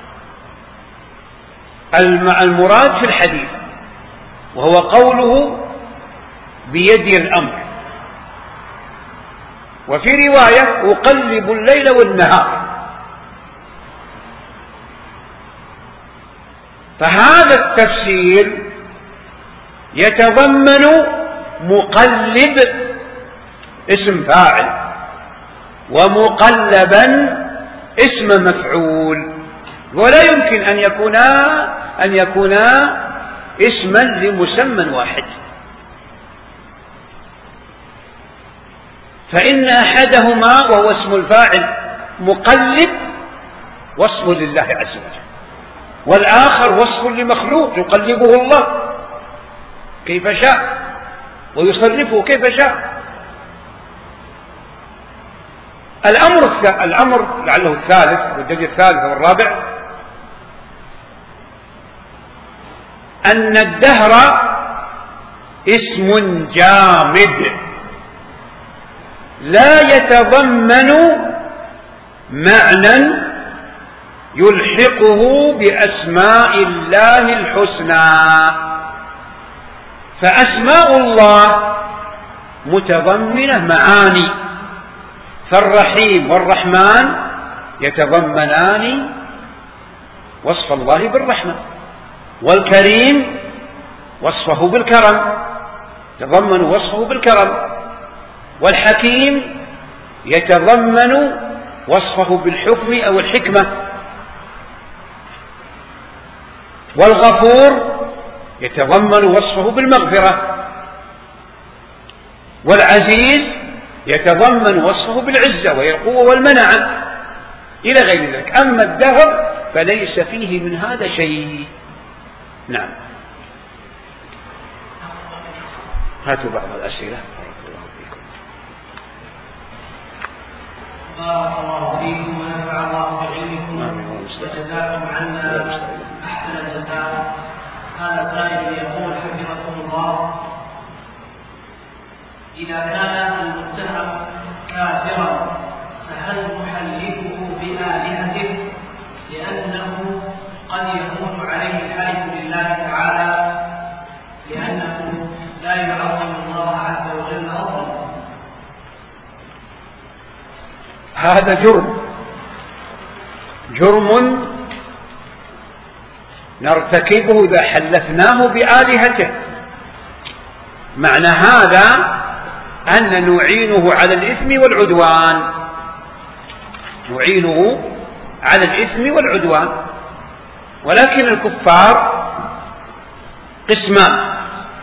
المراد في الحديث، وهو قوله بيدي الأمر، وفي رواية أقلب الليل والنهار. فهذا التفسير يتضمن مقلب اسم فاعل، ومقلبا اسم مفعول، ولا يمكن أن يكونا أن يكونا اسما لمسمى واحد، فإن أحدهما وهو اسم الفاعل مقلب وصف لله عز وجل، والآخر وصف لمخلوق يقلبه الله كيف شاء ويصرفه كيف شاء. الأمر الأمر لعله الثالث والدليل الثالث والرابع أن الدهر اسم جامد لا يتضمن معنى يلحقه بأسماء الله الحسنى، فأسماء الله متضمنة معاني، فالرحيم والرحمن يتضمنان وصف الله بالرحمة، والكريم وصفه بالكرم يتضمن وصفه بالكرم، والحكيم يتضمن وصفه بالحكم أو الحكمة، والغفور يتضمن وصفه بالمغفرة. والعزيز يتضمن وصفه بالعزة والقوة والمنعة إلى غير ذلك. أما الدهر فليس فيه من هذا شيء. نعم. هاتوا بعض الأسئلة. بارك الله فيكم ونفع الله بعلمكم وجزاكم عنا أحسن الجزاء. هذا سائل يقول حفظكم الله: إذا كان المتهم كافرا فهل نحلفه بآلهته لأنه قد يهون عليه الحلف لله تعالى لأنه لا يعظم الله عز وجل أصلا؟ هذا جرم جرم نرتكبه إذا حلفناه بآلهته. معنى هذا أن نعينه على الإثم والعدوان، نعينه على الإثم والعدوان. ولكن الكفار قسمان: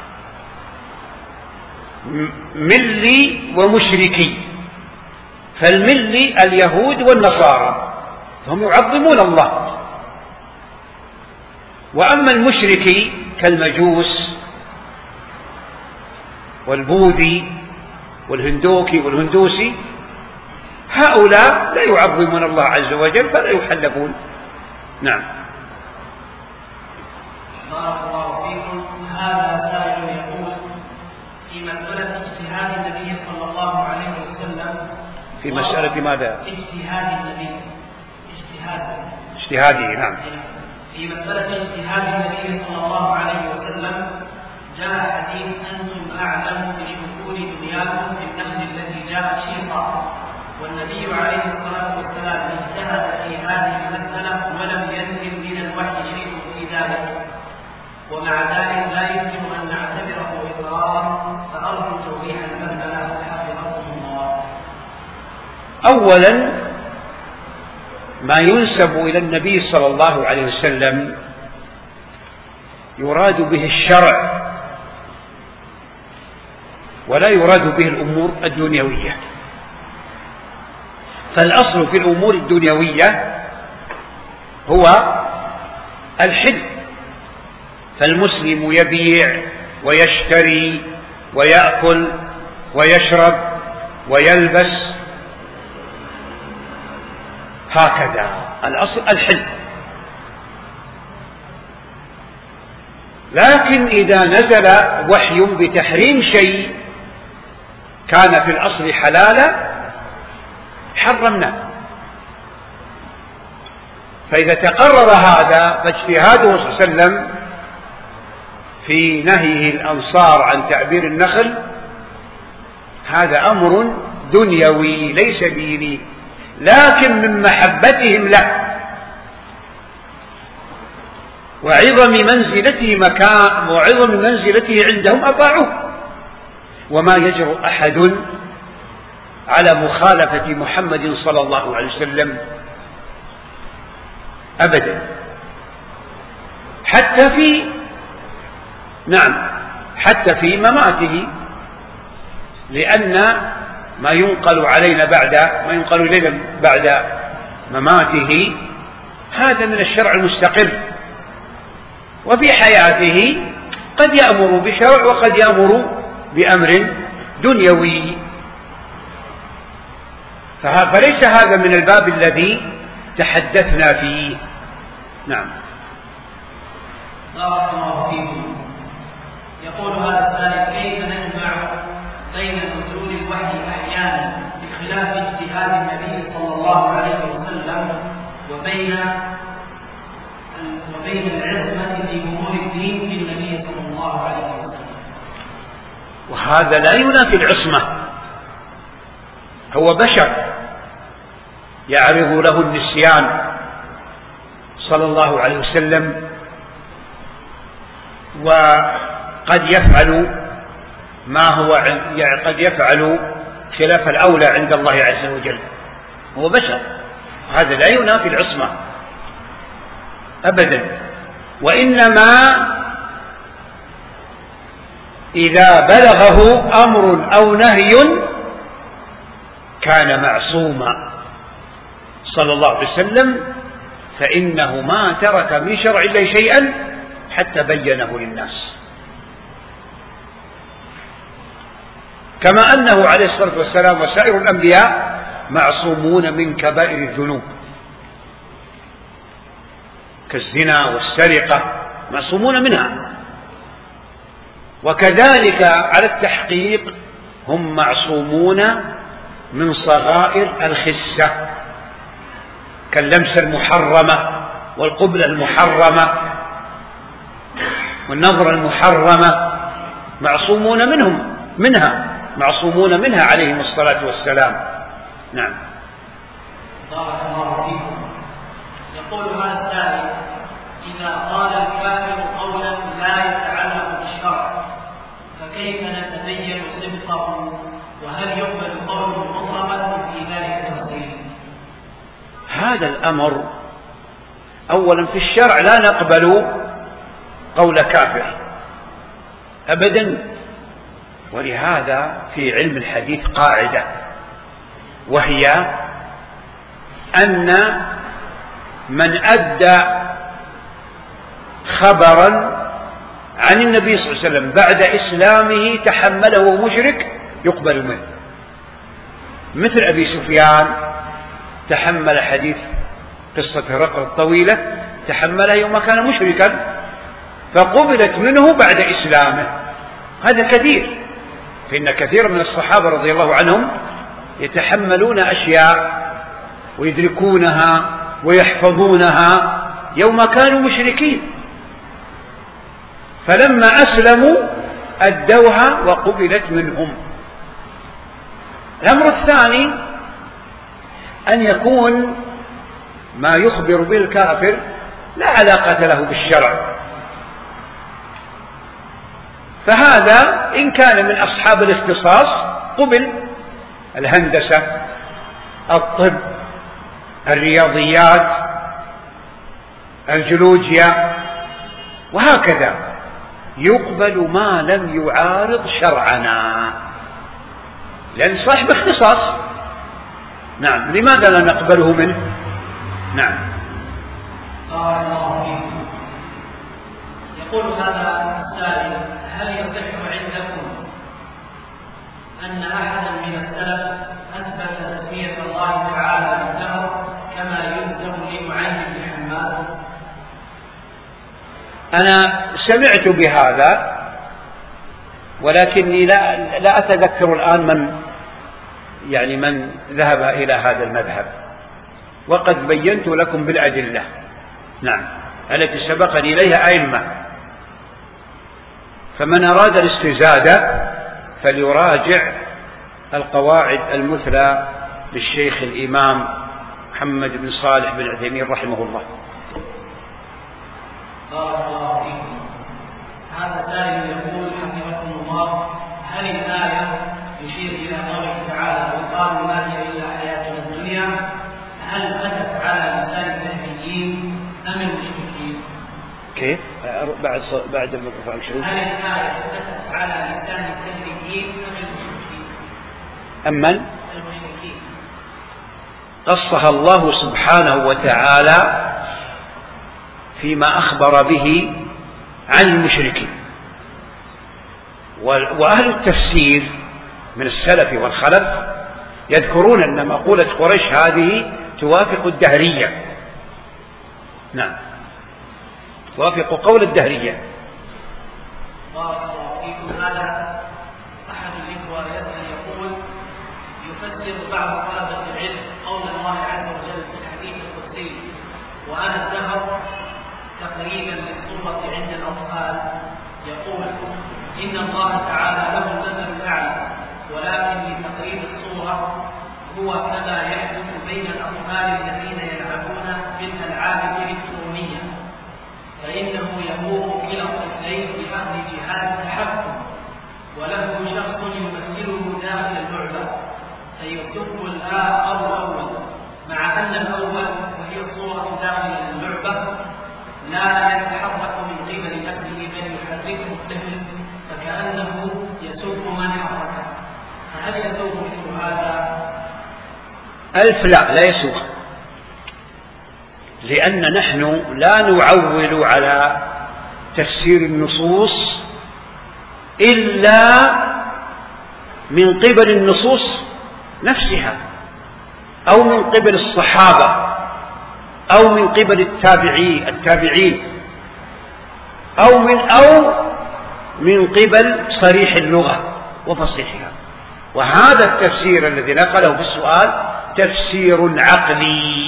ملي ومشركي. فالملي اليهود والنصارى هم يعظمون الله، وأما المشركي كالمجوس والبوذي والهندوكي والهندوسي هؤلاء لا يعظمون الله عز وجل فلا يحلفون. نعم. بارك الله فيكم. هذا سائل يقول: في مسألة اجتهاد النبي صلى الله عليه وسلم. في مسألة ماذا؟ اجتهاد النبي. اجتهاد. اجتهاده. نعم. في مسألة اجتهاد النبي صلى الله عليه وسلم جاء حديث: أنتم أعلم بشؤون دنياكم بالنهج الذي جاء شيطا، والنبي عليه الصلاة والسلام اجتهد في هذه المسألة ولم ينزل من الوحي شيء في ذلك، ومع ذلك لا يمكن أن نعتبره إقرارا، فأرجو توضيح المسألة حفظكم الله. أولا ما ينسب إلى النبي صلى الله عليه وسلم يراد به الشرع ولا يراد به الأمور الدنيوية. فالأصل في الأمور الدنيوية هو الحل، فالمسلم يبيع ويشتري ويأكل ويشرب ويلبس، هكذا الأصل الحل. لكن إذا نزل وحي بتحريم شيء كان في الأصل حلالا حرمناه، فإذا تقرر هذا فاجتهاده صلى الله عليه وسلم في نهيه الأنصار عن تعبير النخل هذا أمر دنيوي ليس ديني، لكن من محبتهم له وعظم منزلته مكان وعظم منزلته عندهم أطاعوه. وما يجرؤ أحد على مخالفة محمد صلى الله عليه وسلم أبدا، حتى في نعم حتى في مماته، لأن ما ينقل علينا بعد ما ينقل إلينا بعد مماته هذا من الشرع المستقر، وفي حياته قد يأمر بشرع وقد يأمر بأمر دنيوي، فليس هذا من الباب الذي تحدثنا فيه. نعم. بارك الله فيكم. يقول هذا السائل: كيف نجمع بين نزول الوحي أحيانا بخلاف اجتهاد النبي صلى الله عليه وسلم وبين وبين العصمة في أمور الدين للنبي صلى الله عليه وسلم؟ وهذا لا ينافي العصمة، هو بشر يعرض له النسيان صلى الله عليه وسلم، وقد يفعل ما هو قد يفعل خلاف الأولى عند الله عز وجل، هو بشر، هذا لا ينافي العصمة أبدا. وإنما إذا بلغه أمر أو نهي كان معصوما صلى الله عليه وسلم، فإنه ما ترك من شرع الله شيئا حتى بينه للناس، كما أنه عليه الصلاة والسلام وسائر الأنبياء معصومون من كبائر الذنوب كالزنا والسرقة، معصومون منها. وكذلك على التحقيق هم معصومون من صغائر الخسة كاللمسة المحرمة والقبلة المحرمة والنظرة المحرمة، معصومون منهم منها معصومون منها عليهم الصلاة والسلام. نعم. بارك الله فيكم. يقول هذا السائل: إذا قال الكافر قولا لا يتعلق بالشرع فكيف نتبين صدقه، وهل يقبل قوله مطلقا في ذلك التفصيل؟ هذا الأمر أولا في الشرع لا نقبل قول كافر أبدا، ولهذا في علم الحديث قاعدة، وهي أن من أدى خبرا عن النبي صلى الله عليه وسلم بعد إسلامه تحمله مشرك يقبل منه، مثل أبي سفيان تحمل حديث قصة هرقل الطويلة، تحملها يوم كان مشركا فقبلت منه بعد إسلامه. هذا كثير، فإن كثير من الصحابة رضي الله عنهم يتحملون أشياء ويدركونها ويحفظونها يوم كانوا مشركين، فلما أسلموا أدوها وقبلت منهم. الأمر الثاني أن يكون ما يخبر به الكافر لا علاقة له بالشرع، فهذا إن كان من أصحاب الاختصاص قبل، الهندسة، الطب، الرياضيات، الجيولوجيا، وهكذا يقبل ما لم يعارض شرعنا، لأن صاحب اختصاص. نعم. لماذا لا نقبله منه؟ نعم. بارك الله فيكم. يقول هذا السائل: هل يصح عندكم أن أحدا من السلف أثبت تسمية الله تعالى بالدهر كما يذكر لمعين بن حماد؟ أنا سمعت بهذا ولكني لا لا أتذكر الآن من يعني من ذهب إلى هذا المذهب، وقد بينت لكم بالأدلة نعم التي سبقني إليها أئمة، فمن أراد الاستزادة فليراجع القواعد المثلى للشيخ الإمام محمد بن صالح بن عثيمين رحمه الله. بارك الله فيكم. هذا سائل يقول حفظكم الله: هل الآية يشير إلى قوله تعالى وقالوا ما هي إلا حياتنا الدنيا، هل أتت على لسان النبيين أم المشركين؟ كيف؟ بعد بعد الميكروفون شو؟ هل الآية أتت على لسان النبيين أم المشركين؟ أما المشركين قصها الله سبحانه وتعالى فيما أخبر به عن المشركين، وأهل التفسير من السلف والخلف يذكرون أن مقولة قريش هذه توافق الدهرية. نعم، توافق قول الدهرية. بارك الله فيكم. هذا أحد الإخوة يقول: يفسر بعض طلبة العلم قول الله عز وجل في الحديث القدسي وأنا الدهر تقريبا للصورة عند الأطفال، يقول إن الله تعالى له المثل الأعلى، ولكن لتقريب الصورة هو كما يحدث بين الأطفال الذين يلعبون بالألعاب الإلكترونية، فإنه يمور إلى الطفلين بأخذ جهاز التحكم وله شخص يمثله داخل اللعبة فيكتب الآخر الأول، مع أن الأول وهي الصورة داخل اللعبة لا يتحرك من قبل نفسه بل يحركه الطفل، فكأنه ألف لا لا يسوغ، لأن نحن لا نعول على تفسير النصوص إلا من قبل النصوص نفسها، أو من قبل الصحابة، أو من قبل التابعين التابعين أو من أو من قبل صريح اللغة وفصيحها. وهذا التفسير الذي نقله في السؤال تفسير عقلي،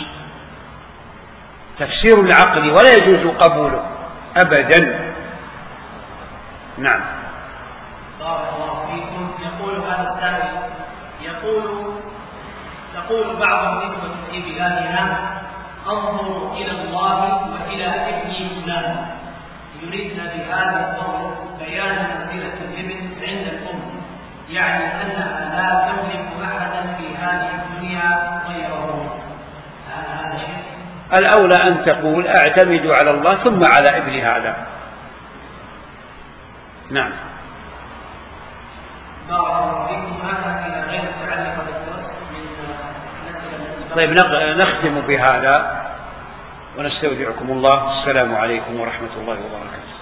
تفسير عقلي ولا يجوز قبوله أبدا. نعم. بارك الله فيكم. يقول هذا السائل، يقول تقول بعض النسوة في بلادنا انظروا إلى الله وإلى ابن فلان، يريدنا بهذا القول بيان منزلة الابن عند الأم، يعني أنها لا تملك أحدا في هذه الدنيا غيره. هل هذا شيء؟ الأولى أن تقول أعتمد على الله ثم على ابن هذا. نعم. بارك الله فيكم. هذا إلى غير متعلقة بالدرس من طيب نختم بهذا ونستودعكم الله. السلام عليكم ورحمة الله وبركاته.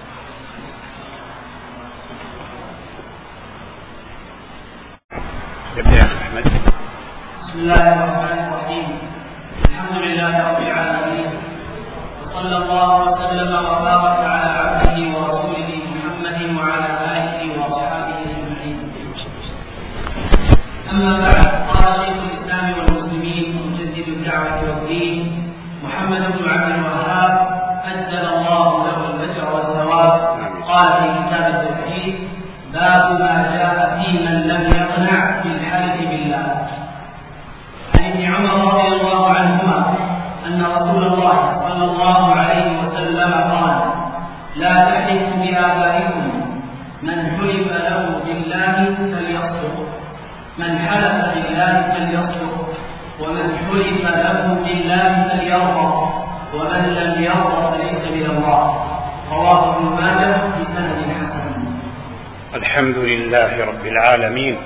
يبدأ يا أخي أحمد. بسم الله الرحمن الرحيم. الحمد لله رب العالمين، وصلى الله وسلم وبارك على عبده ورسوله محمد وعلى آله وصحبه أجمعين. أما بعد، قال شيخ الإسلام والمسلمين مجدد الدعوة والدين محمد بن عبد الوهاب أجزل الله له الأجر والثواب، قال في كتاب التوحيد: باب ما جاء في من لم يقنع بالحلف بالله. عن ابن عمر رضي الله عنهما أن رسول الله صلى الله عليه وسلم قال: لا تحلفوا بآبائكم، من حلف له بالله فليصدق، من حلف بالله فليصدق، ومن حلف له بالله فليرضى، ومن لم يرضى فليس من الله. رواه ابن ماجه بسند حسن. الحمد لله رب العالمين،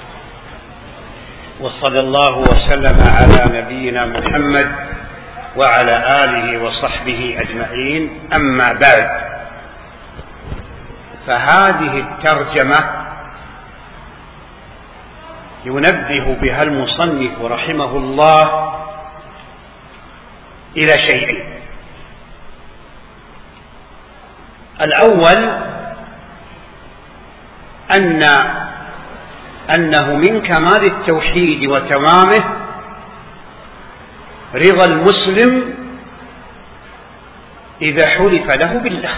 وصلى الله وسلم على نبينا محمد وعلى آله وصحبه أجمعين. أما بعد، فهذه الترجمة ينبه بها المصنف رحمه الله إلى شيئين. الأول أن أنه من كمال التوحيد وتمامه رضا المسلم إذا حلف له بالله،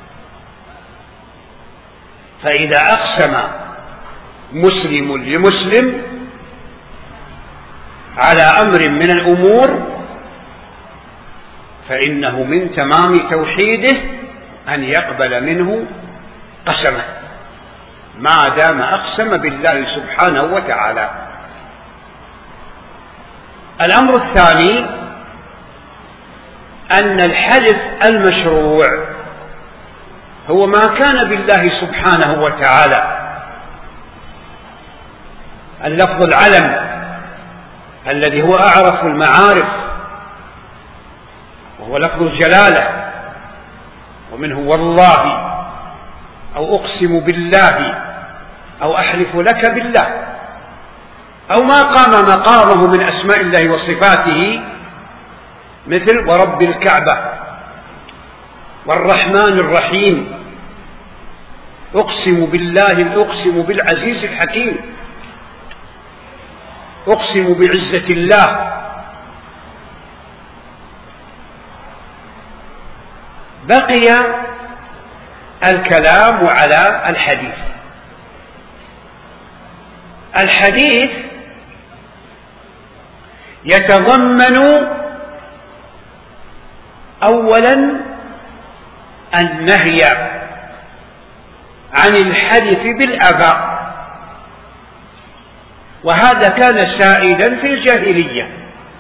فإذا أقسم مسلم لمسلم على أمر من الأمور فإنه من تمام توحيده أن يقبل منه قسمه ما دام أقسم بالله سبحانه وتعالى. الأمر الثاني أن الحلف المشروع هو ما كان بالله سبحانه وتعالى، اللفظ العلم الذي هو أعرف المعارف وهو لفظ الجلالة، ومنه والله أو أقسم بالله أو أحلف لك بالله، أو ما قام مقامه من أسماء الله وصفاته مثل ورب الكعبة والرحمن الرحيم، أقسم بالله أقسم بالعزيز الحكيم، أقسم بعزة الله. بقي الكلام على الحديث. الحديث يتضمن أولا النهي عن الحلف بالآباء، وهذا كان سائدا في الجاهلية،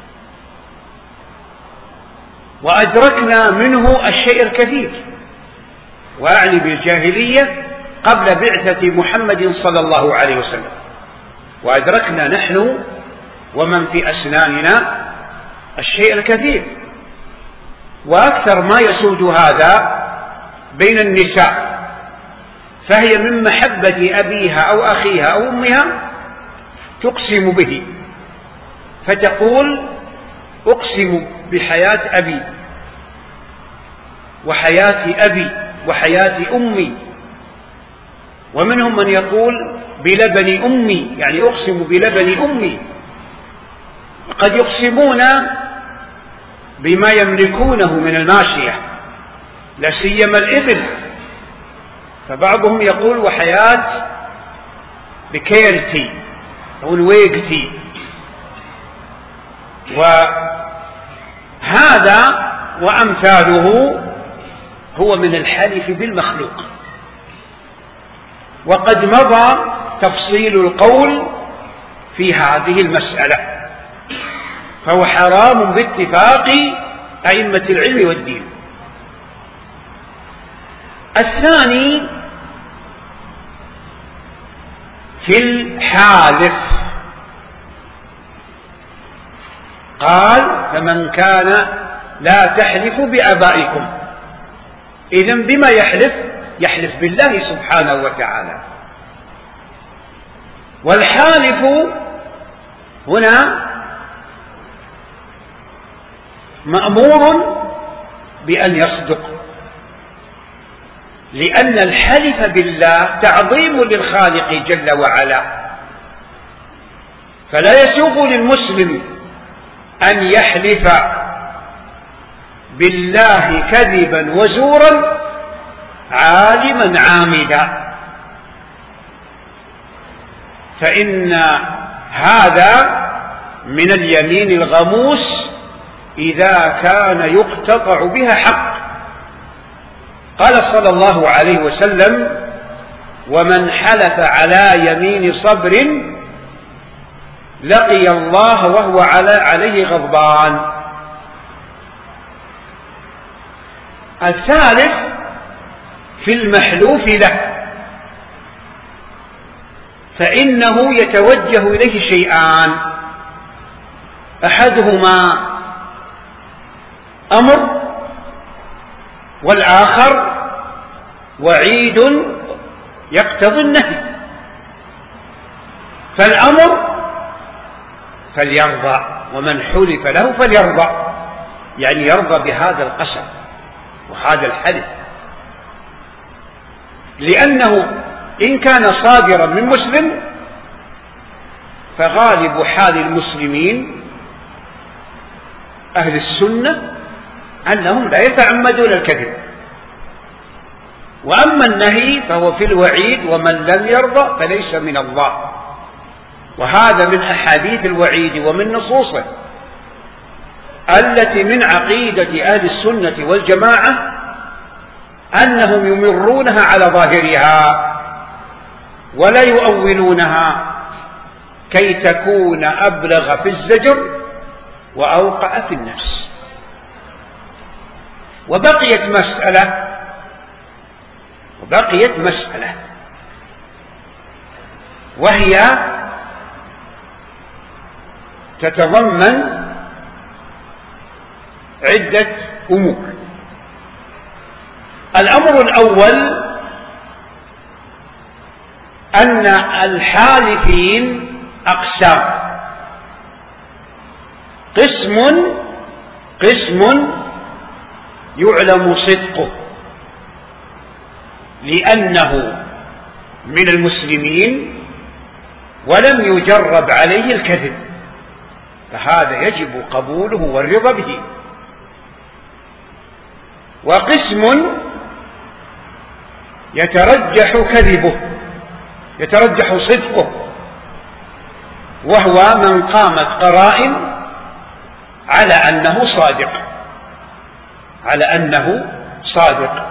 وأدركنا منه الشيء الكثير، وأعني بالجاهلية قبل بعثة محمد صلى الله عليه وسلم، وأدركنا نحن ومن في أسناننا الشيء الكثير. وأكثر ما يسود هذا بين النساء، فهي من محبة أبيها أو أخيها أو أمها تقسم به، فتقول أقسم بحياة أبي وحياة أبي وحياة أمي. ومنهم من يقول بلبن أمي، يعني أقسم بلبن أمي. قد يقسمون بما يملكونه من الماشية، لا سيما الإبل، فبعضهم يقول وحياة بكيرتي أو الويقتي. وهذا وأمثاله هو من الحلف بالمخلوق. وقد مضى تفصيل القول في هذه المسألة، فهو حرام باتفاق أئمة العلم والدين. الثاني في الحالف، قال فمن كان لا تحلف بآبائكم. إذن بما يحلف؟ يحلف بالله سبحانه وتعالى. والحالف هنا مأمور بأن يصدق، لأن الحلف بالله تعظيم للخالق جل وعلا، فلا يسوغ للمسلم أن يحلف بالله كذبا وزورا عالما عامدا، فإن هذا من اليمين الغموس إذا كان يقتطع بها حق. قال صلى الله عليه وسلم: ومن حلف على يمين صبر لقي الله وهو عليه غضبان. الثالث في المحلوف له، فإنه يتوجه إليه شيئان: أحدهما أمر، والآخر وعيد يقتضي النهي. فالأمر فليرضى، ومن حلف له فليرضى، يعني يرضى بهذا القسم وهذا الحلف، لأنه إن كان صادرا من مسلم فغالب حال المسلمين أهل السنة أنهم لا يتعمدون الكذب. وأما النهي فهو في الوعيد: ومن لم يرضى فليس من الله. وهذا من أحاديث الوعيد ومن نصوصه التي من عقيدة أهل السنة والجماعة أنهم يمرونها على ظاهرها ولا يؤولونها كي تكون أبلغ في الزجر وأوقع في النفس. وبقيت مسألة وبقيت مسألة وهي تتضمن عدة أمور. الأمر الأول أن الحالفين أقسام: قسم قسم يعلم صدقه لأنه من المسلمين ولم يجرب عليه الكذب، فهذا يجب قبوله والرضا به. وقسم يترجح كذبه يترجح صدقه، وهو من قامت قرائن على أنه صادق على أنه صادق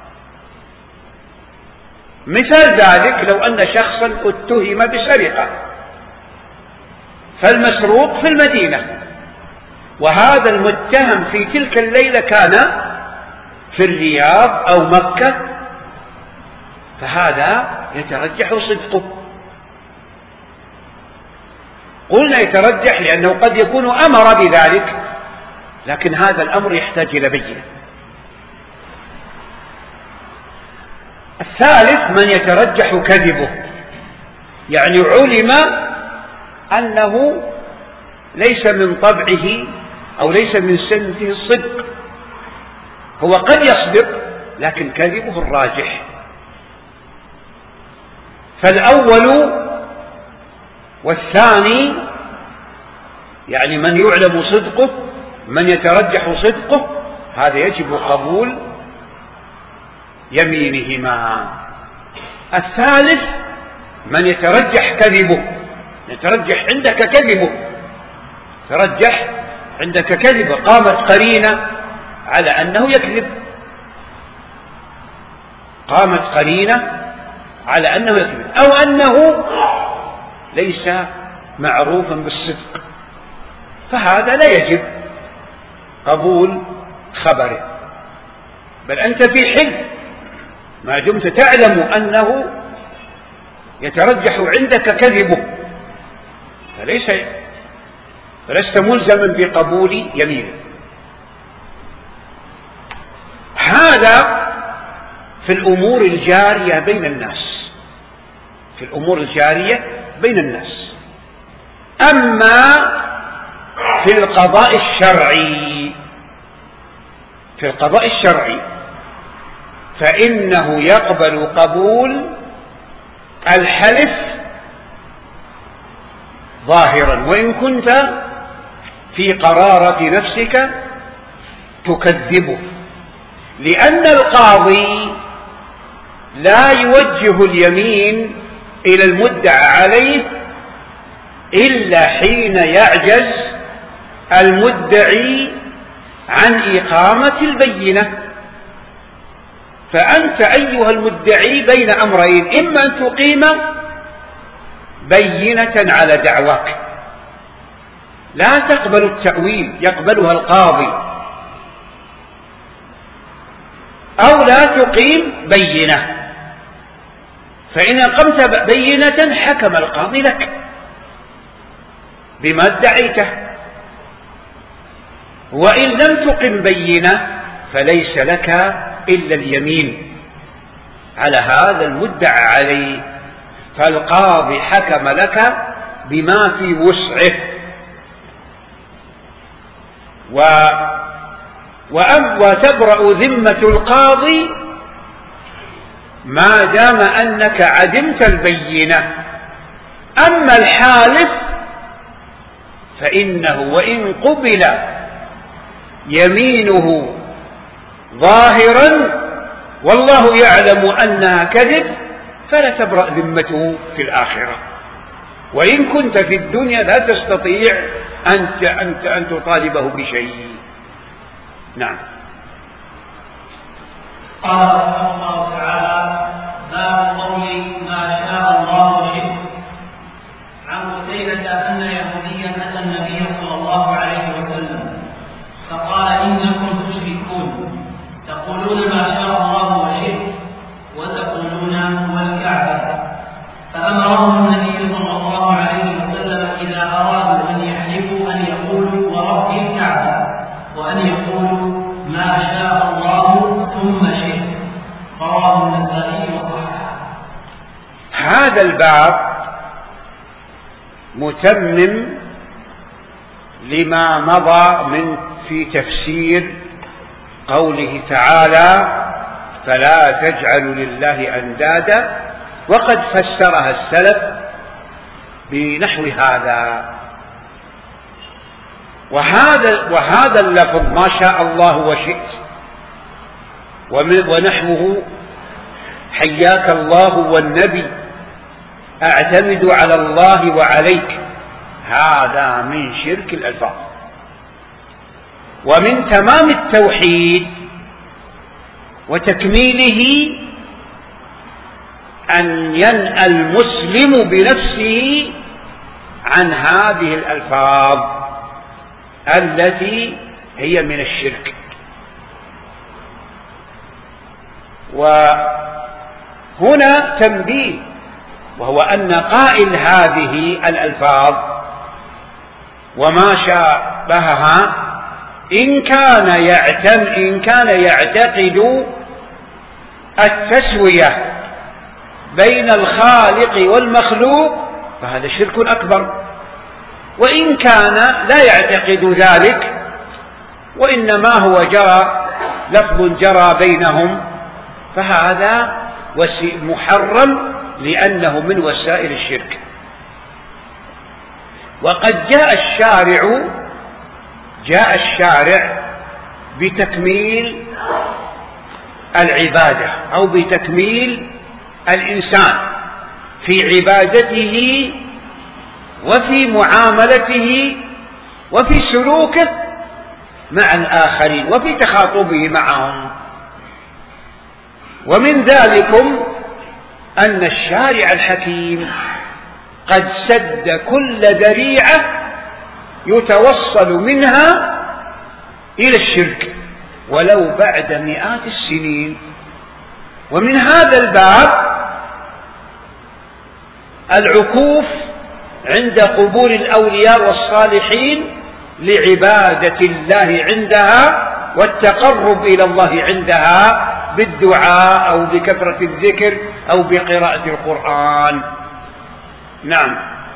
مثال ذلك: لو أن شخصا اتهم بسرقة، فالمسروق في المدينة، وهذا المتهم في تلك الليلة كان في الرياض أو مكة، فهذا يترجح صدقه. قلنا يترجح لأنه قد يكون أمر بذلك، لكن هذا الأمر يحتاج إلى بينة. الثالث من يترجح كذبه، يعني علم أنه ليس من طبعه أو ليس من سنته الصدق، هو قد يصدق لكن كذبه الراجح. فالأول والثاني يعني من يعلم صدقه، من يترجح صدقه، هذا يجب قبول يمينهما. الثالث من يترجح كذبه، يترجح عندك كذبه، ترجح عندك كذبه، قامت قرينة على أنه يكذب، قامت قرينة على أنه يكذب، أو أنه ليس معروفا بالصدق، فهذا لا يجب قبول خبره، بل أنت في حل ما دمت تعلم أنه يترجح عندك كذبه، فليس فلست ملزما بقبول يمينه. هذا في الأمور الجارية بين الناس، في الأمور الجارية بين الناس. أما في القضاء الشرعي، في القضاء الشرعي فإنه يقبل قبول الحلف ظاهرا، وإن كنت في قرارة نفسك تكذبه، لأن القاضي لا يوجه اليمين إلى المدعى عليه إلا حين يعجز المدعي عن إقامة البينة. فأنت أيها المدعي بين أمرين، إما أن تقيم بينة على دعواك لا تقبل التأويل يقبلها القاضي، أو لا تقيم بينة، فإن أقمت بينة حكم القاضي لك بما ادعيته، وإن لم تقم بينة فليس لك إلا اليمين على هذا المدعى عليه، فالقاضي حكم لك بما في وسعه. و وتبرأ ذمة القاضي ما دام أنك عدمت البينة. أما الحالف فإنه وإن قبل يمينه ظاهرا والله يعلم أنها كذب فلا تبرأ ذمته في الآخرة، وإن كنت في الدنيا لا تستطيع أنت أنت أن تطالبه بشيء. نعم. قال رحمه الله تعالى: باب قول ما شاء الله وشئت. عن قتيبة أن يهوديا أتى النبي صلى الله عليه وسلم فقال: إنكم تشركون تقولون ما شاء الله وشئت وتقولون والكعبة. فأمرهم النبي صلى الله عليه وسلم إذا أرادوا أن يحلفوا أن يقولوا ورب الكعبة، وأن يقولوا ما شاء الله ثم شئت. رواه النسائي وصححه. هذا الباب متمم لما مضى من في تفسير قوله تعالى: فلا تجعلوا لله أندادا، وقد فسرها السلف بنحو هذا. وهذا وهذا اللفظ ما شاء الله وشئت ونحوه حياك الله والنبي أعتمد على الله وعليك، هذا من شرك الألفاظ. ومن تمام التوحيد وتكميله أن ينأى المسلم بنفسه عن هذه الألفاظ التي هي من الشرك. وهنا تنبيه، وهو أن قائل هذه الألفاظ وما شابهها إن كان يعتم إن كان يعتقد التسوية بين الخالق والمخلوق فهذا شرك أكبر، وإن كان لا يعتقد ذلك وإنما هو جرى لفظ جرى بينهم فهذا محرم لأنه من وسائل الشرك. وقد جاء الشارع جاء الشارع بتكميل العبادة أو بتكميل الإنسان في عبادته وفي معاملته وفي سلوكه مع الآخرين وفي تخاطبه معهم. ومن ذلكم أن الشارع الحكيم قد سد كل ذريعة يتوصل منها إلى الشرك ولو بعد مئات السنين. ومن هذا الباب العكوف عند قبور الأولياء والصالحين لعبادة الله عندها والتقرب إلى الله عندها بالدعاء أو بكثرة الذكر أو بقراءة القرآن. نعم،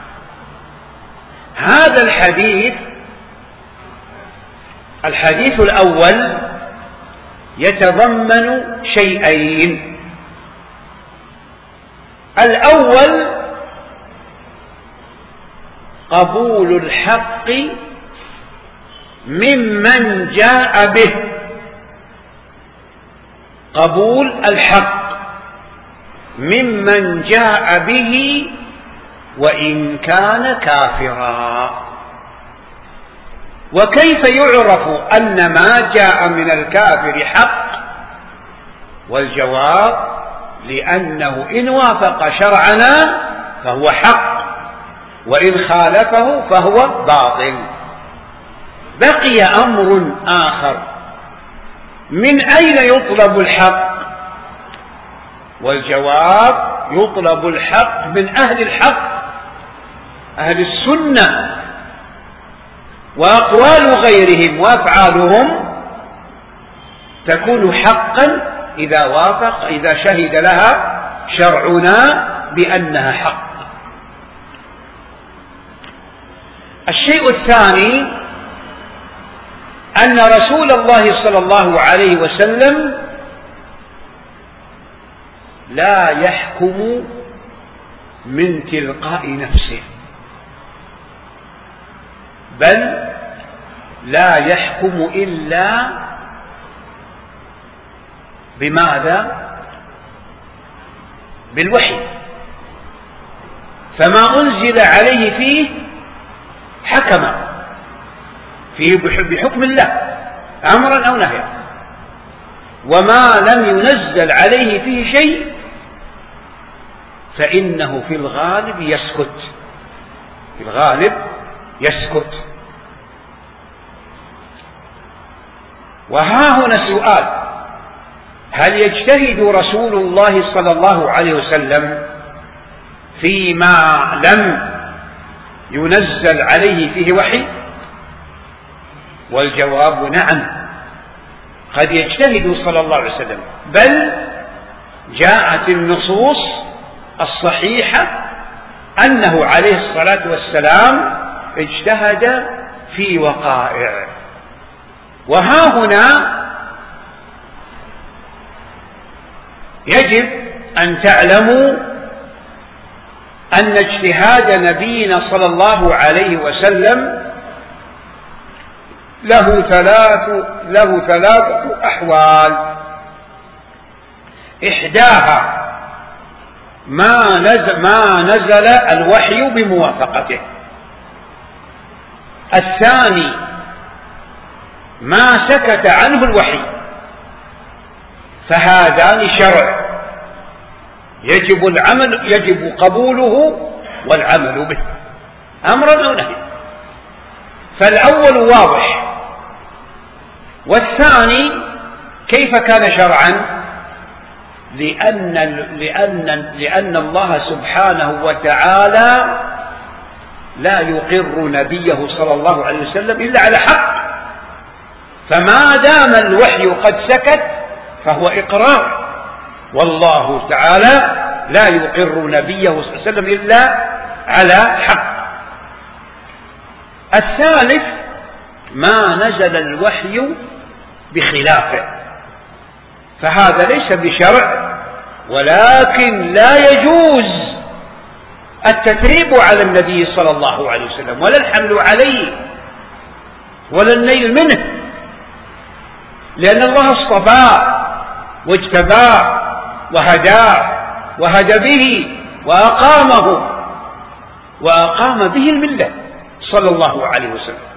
هذا الحديث الحديث الأول يتضمن شيئين. الأول قبول الحق ممن جاء به، قبول الحق ممن جاء به وإن كان كافرا. وكيف يعرف أن ما جاء من الكافر حق؟ والجواب لأنه إن وافق شرعنا فهو حق وإن خالفه فهو باطل. بقي أمر آخر، من أين يطلب الحق؟ والجواب يطلب الحق من أهل الحق، أهل السنة، وأقوال غيرهم وأفعالهم تكون حقا إذا وافق إذا شهد لها شرعنا بأنها حق. الشيء الثاني أن رسول الله صلى الله عليه وسلم لا يحكم من تلقاء نفسه، بل لا يحكم إلا بماذا؟ بالوحي. فما أنزل عليه فيه حكم فيه بحكم الله أمرا أو نهيا، وما لم ينزل عليه فيه شيء فإنه في الغالب يسكت، في الغالب يسكت. وها هنا سؤال: هل يجتهد رسول الله صلى الله عليه وسلم فيما لم ينزل عليه فيه وحي؟ والجواب نعم، قد يجتهد صلى الله عليه وسلم، بل جاءت النصوص الصحيحة أنه عليه الصلاة والسلام اجتهد في وقائع. وها هنا يجب أن تعلموا أن اجتهاد نبينا صلى الله عليه وسلم له ثلاث له ثلاثة أحوال. إحداها ما نزل, ما نزل الوحي بموافقته. الثاني ما سكت عنه الوحي، فهذان شرع يجب العمل يجب قبوله والعمل به أمرا أو نهيا. فالأول واضح، والثاني كيف كان شرعا؟ لأن, لأن, لأن الله سبحانه وتعالى لا يقر نبيه صلى الله عليه وسلم إلا على حق، فما دام الوحي قد سكت فهو إقرار، والله تعالى لا يقر نبيه صلى الله عليه وسلم إلا على حق. الثالث ما نزل الوحي بخلافه، فهذا ليس بشرع، ولكن لا يجوز التثريب على النبي صلى الله عليه وسلم ولا الحمل عليه ولا النيل منه، لأن الله اصطفاه واجتباه وهداه وهدى به وأقامه وأقام به الملة صلى الله عليه وسلم.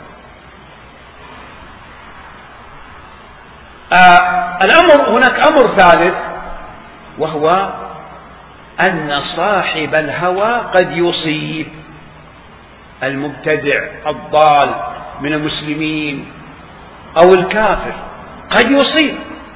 آه الأمر هناك أمر ثالث، وهو أن صاحب الهوى قد يصيب، المبتدع الضال من المسلمين أو الكافر قد يصيب،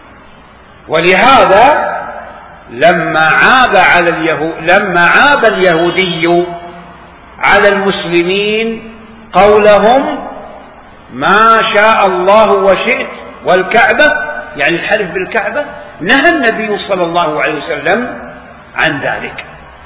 ولهذا لما عاب على اليهود لما عاب اليهودي على المسلمين قولهم ما شاء الله وشئت والكعبة، يعني الحلف بالكعبة، نهى النبي صلى الله عليه وسلم عن ذلك،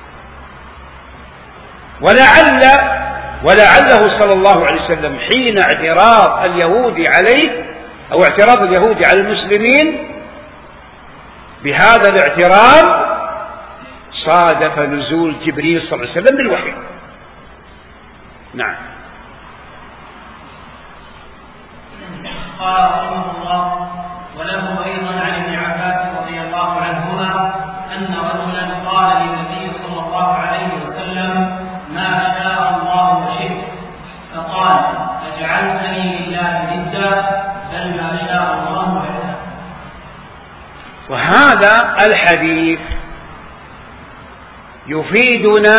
ولعل ولعله صلى الله عليه وسلم حين اعتراض اليهود عليه أو اعتراض اليهود على المسلمين بهذا الاعتراض صادف نزول جبريل صلى الله عليه وسلم بالوحي. نعم. قال رحمه الله: وله أيضا عن ابن عباس رضي الله عنهما أن رجلا قال للنبي صلى الله عليه وسلم: ما شاء الله وشئت، فقال: أجعلتني لله ندا، بل ما شاء الله وحده. وهذا الحديث يفيدنا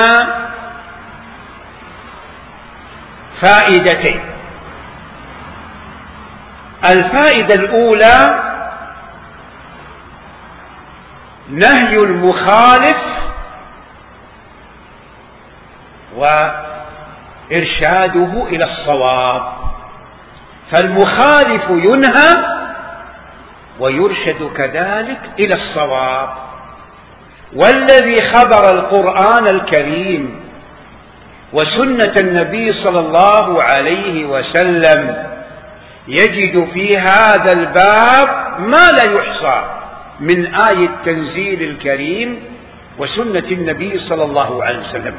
فائدتين. الفائدة الأولى نهي المخالف وإرشاده إلى الصواب، فالمخالف ينهى ويرشد كذلك إلى الصواب. والذي خبر القرآن الكريم وسنة النبي صلى الله عليه وسلم يجد في هذا الباب ما لا يحصى من آية التنزيل الكريم وسنة النبي صلى الله عليه وسلم.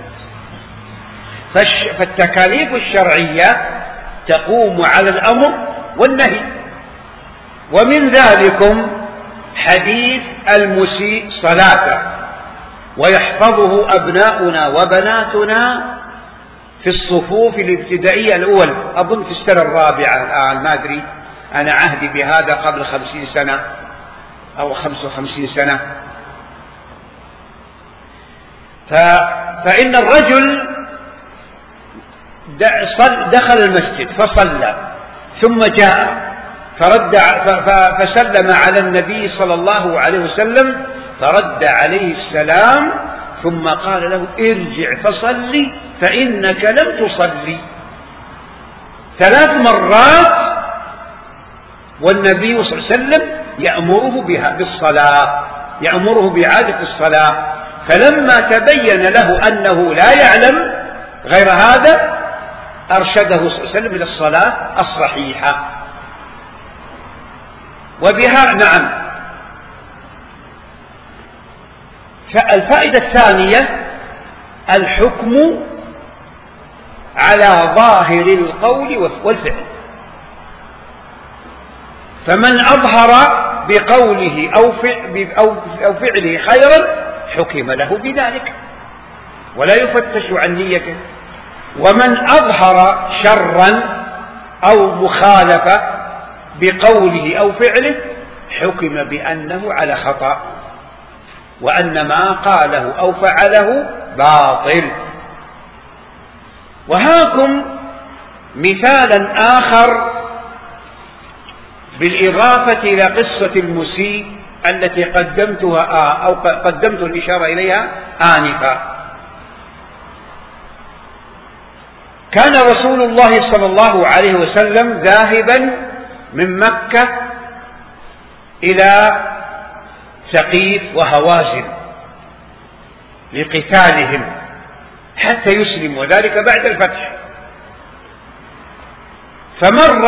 فالتكاليف الشرعية تقوم على الأمر والنهي، ومن ذلكم حديث المسيء صلاته ويحفظه أبناؤنا وبناتنا في الصفوف الابتدائية الأول، أظن في السنة الرابعة الآن، ما أدري، أنا عهدي بهذا قبل خمسين سنة أو خمس وخمسين سنة. فإن الرجل دخل المسجد فصلى ثم جاء فرد فسلم على النبي صلى الله عليه وسلم فرد عليه السلام ثم قال له: ارجع فصلي فإنك لم تصلي. ثلاث مرات، والنبي صلى الله عليه وسلم يأمره بها بالصلاة، يأمره بإعادة الصلاة. فلما تبين له أنه لا يعلم غير هذا أرشده صلى الله عليه وسلم إلى الصلاة الصحيحة. وبها نعم. الفائدة الثانية الحكم على ظاهر القول والفعل، فمن أظهر بقوله أو فعله خيرا حكم له بذلك ولا يفتش عن نيته، ومن أظهر شرا أو مخالفة بقوله أو فعله حكم بأنه على خطأ وأن ما قاله أو فعله باطل. وهاكم مثالا آخر بالإضافة إلى قصة المسيء التي قدمتها أو قدمت الإشارة إليها آنفا. كان رسول الله صلى الله عليه وسلم ذاهبا من مكة إلى ثقيف وهوازن لقتالهم حتى يسلم، وذلك بعد الفتح. فمر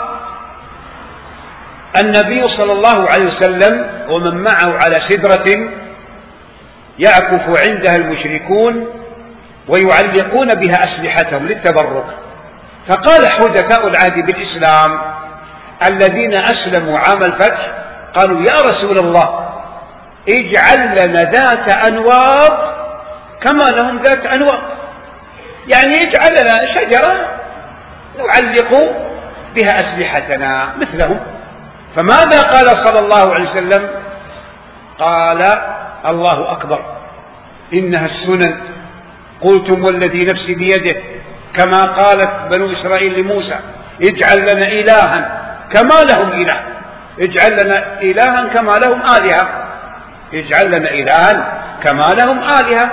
النبي صلى الله عليه وسلم ومن معه على سدرة يعكف عندها المشركون ويعلقون بها أسلحتهم للتبرك. فقال حدثاء العهد بالإسلام الذين أسلموا عام الفتح قالوا: يا رسول الله، اجعل لنا ذات أنواط كما لهم ذات أنواط، يعني اجعل لنا شجرة نعلق بها أسلحتنا مثلهم. فماذا قال صلى الله عليه وسلم؟ قال: الله أكبر، إنها السنن، قلتم والذي نفسي بيده، كما قالت بنو إسرائيل لموسى: اجعل لنا إلها كما لهم إله، اجعل لنا إلها كما لهم آلهة، اجعل لنا إلها كما لهم آلهة.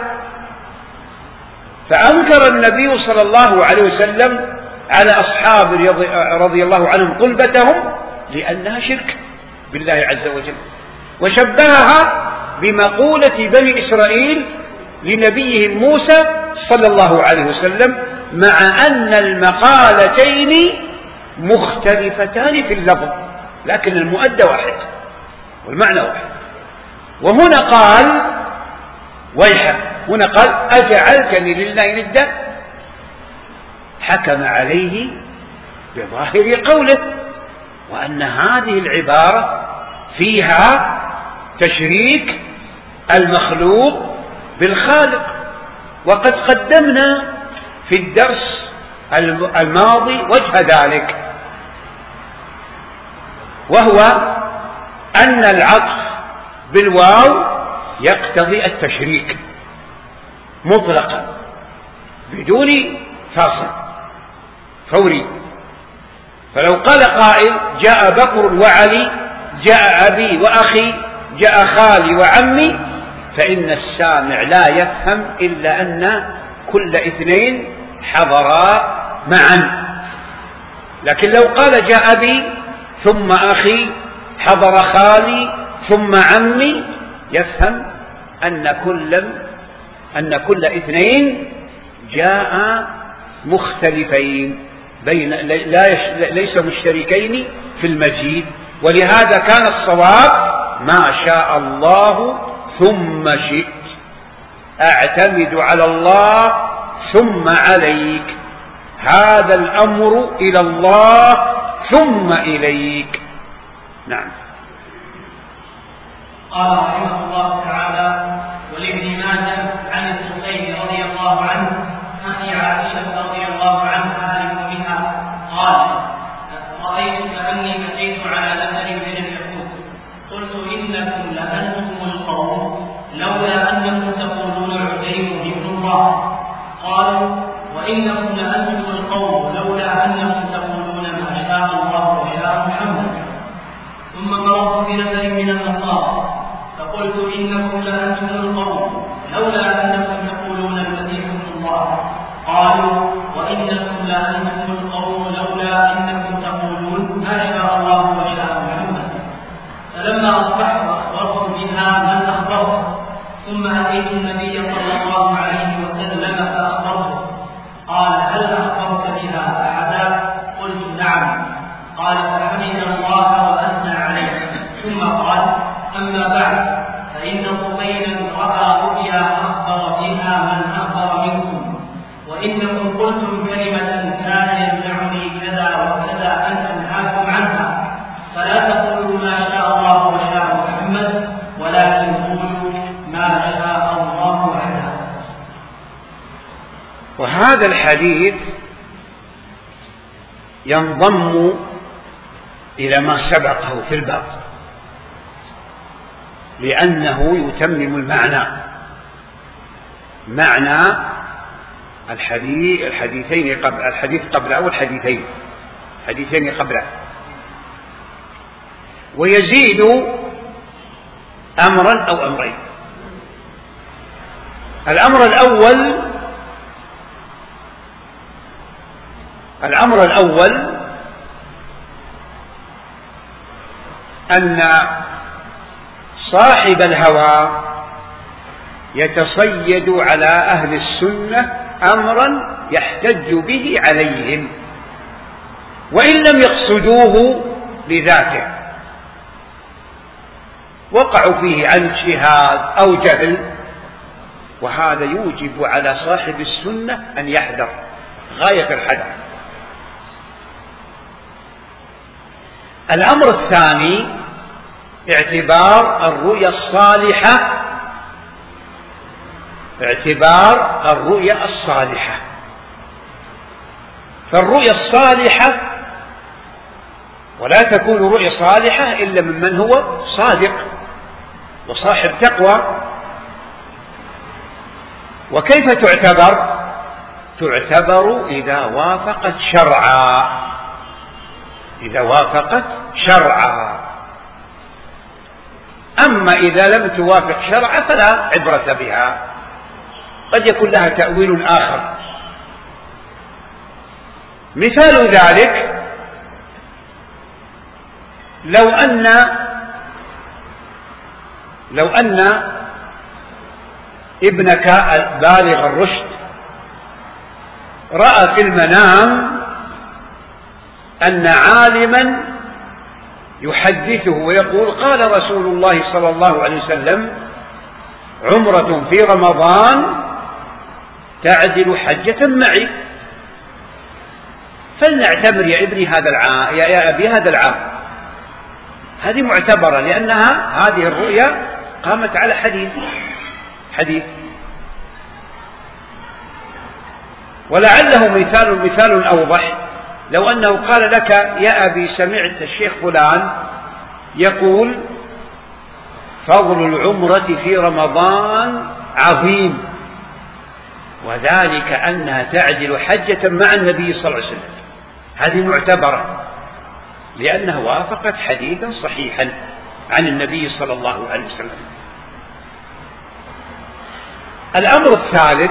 فأنكر النبي صلى الله عليه وسلم على أصحاب رضي الله عنهم قلبتهم لأنها شرك بالله عز وجل، وشبهها بمقولة بني إسرائيل لنبيهم موسى صلى الله عليه وسلم، مع أن المقالتين مختلفتان في اللفظ لكن المؤدى واحد والمعنى واحد. وهنا قال: ويحك، هنا قال: أجعلتني لله ندا، حكم عليه بظاهر قوله، وأن هذه العبارة فيها تشريك المخلوق بالخالق. وقد قدمنا في الدرس الماضي وجه ذلك، وهو أن العطف بالواو يقتضي التشريك مطلقا بدون فاصل فوري. فلو قال قائل: جاء بكر وعلي، جاء أبي وأخي، جاء خالي وعمي، فإن السامع لا يفهم إلا أن كل اثنين حضرا معا. لكن لو قال: جاء أبي ثم أخي حضر خالي ثم عمي، يفهم أن كل أن كل اثنين جاء مختلفين بين لا ليس مشتركين في المجيء. ولهذا كان الصواب: ما شاء الله ثم شئت، أعتمد على الله ثم عليك، هذا الأمر إلى الله ثم إليك. نعم. قال رحمه الله تعالى: ولابن ماجه عن الحسين رضي الله عنه أخي عائشة رضي الله عنها أعرف منها قال: رأيت كأني بكيت على أثر من اليهود، قلت: إنكم لأنتم القوم لولا أنكم تقولون عزير ابن الله. قالوا: وإنكم لأنتم القوم لولا أنكم تقولون ما شاء الله وشاء محمد. ثم مررت بنفر من النصارى فقلت: إنكم لأنتم القوم لولا أنكم تقولون المسيح ابن الله. قالوا: وإنكم لأنتم القوم لولا أنكم تقولون ما شاء الله وشاء محمد. فلما أصبحت أخبرت بها من أخبرت، ثم أتيت النبي صلى الله عليه وسلم فأخبرته. قال: هل أخبرت بها أحدا؟ قلت: نعم. قال: فحمد الله وأثنى عليه، ثم قال: أما بعد، فإن حسينا رأى رؤيا أخبر بها من أخبر منكم، وإنكم قلتم كلمة كان يمنعني كذا وكذا أن أنهاكم عنها، فلا تقولوا ما شاء الله وشاء محمد، ولكن قولوا ما شاء الله وحده. وهذا الحديث ينضم إلى ما سبقه في الباب، لأنه يتمم المعنى، معنى الحديث الحديثين قبل الحديث قبله أو الحديثين حديثين قبله، ويزيد أمرا أو أمرين. الأمر الأول الأمر الأول أن صاحب الهوى يتصيد على أهل السنة أمرا يحتج به عليهم وإن لم يقصدوه لذاته، وقعوا فيه عن اجتهاد أو جهل، وهذا يوجب على صاحب السنة أن يحذر غاية الحذر. الأمر الثاني اعتبار الرؤيا الصالحة اعتبار الرؤيا الصالحة فالرؤيا الصالحة ولا تكون رؤيا صالحة إلا ممن هو صادق وصاحب تقوى. وكيف تعتبر؟ تعتبر إذا وافقت شرعا إذا وافقت شرعا أما إذا لم توافق شرعا فلا عبرة بها، قد يكون لها تأويل آخر. مثال ذلك لو أن لو أن ابنك بالغ الرشد رأى في المنام أن عالما يحدثه ويقول قال رسول الله صلى الله عليه وسلم عمرة في رمضان تعدل حجة معي، فلنعتبر يا ابني هذا العام يا أبي هذا العام. هذه معتبرة لأنها هذه الرؤيا قامت على حديث حديث ولعله مثال مثال أوضح لو أنه قال لك يا أبي سمعت الشيخ فلان يقول فضل العمرة في رمضان عظيم، وذلك أنها تعدل حجة مع النبي صلى الله عليه وسلم. هذه معتبرة لأنها وافقت حديثا صحيحا عن النبي صلى الله عليه وسلم. الأمر الثالث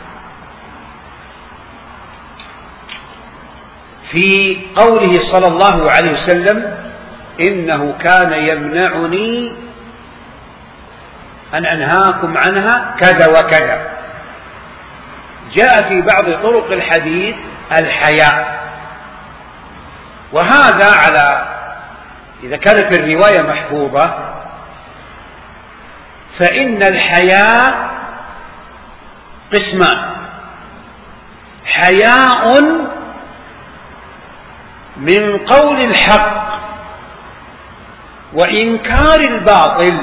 في قوله صلى الله عليه وسلم إنه كان يمنعني أن أنهاكم عنها كذا وكذا، جاء في بعض طرق الحديث الحياء، وهذا على إذا كانت الرواية محفوظة فإن الحياء قسمان: حياء من قول الحق وإنكار الباطل،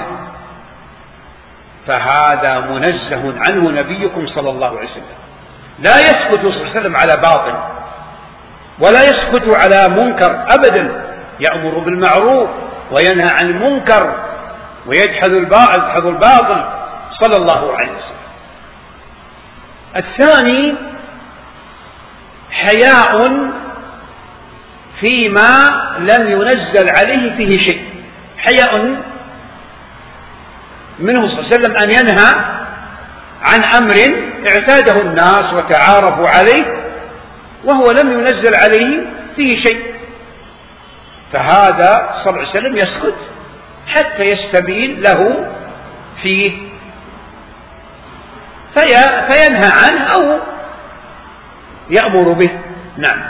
فهذا منزه عنه نبيكم صلى الله عليه وسلم، لا يسكت صلى الله عليه وسلم على باطل ولا يسكت على منكر أبدا، يأمر بالمعروف وينهى عن المنكر ويجحد الباطل صلى الله عليه وسلم. الثاني حياء فيما لم ينزل عليه فيه شيء، حياء منه صلى الله عليه وسلم أن ينهى عن أمر اعتاده الناس وتعارفوا عليه وهو لم ينزل عليه فيه شيء، فهذا صلى الله عليه وسلم يسكت حتى يستبين له فيه في فينهى عنه أو يأمر به. نعم.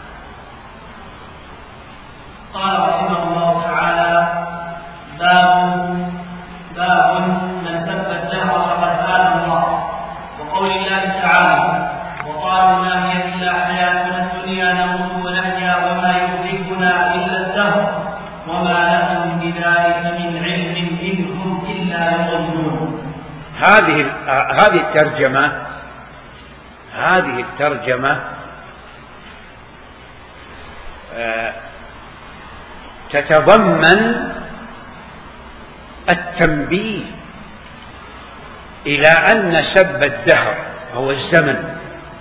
قال رحمه الله تعالى: باب باب من سب الدهر فقد آل الله. وقول الله تعالى: وقالوا ما هي إلا حياتنا الدنيا نموت ونحيا وما يهلكنا إلا الدهر وما لهم بذلك من علم إن هم إلا يظنون. هذه هذه الترجمة هذه الترجمة تتضمن التنبيه إلى أن سب الدهر هو الزمن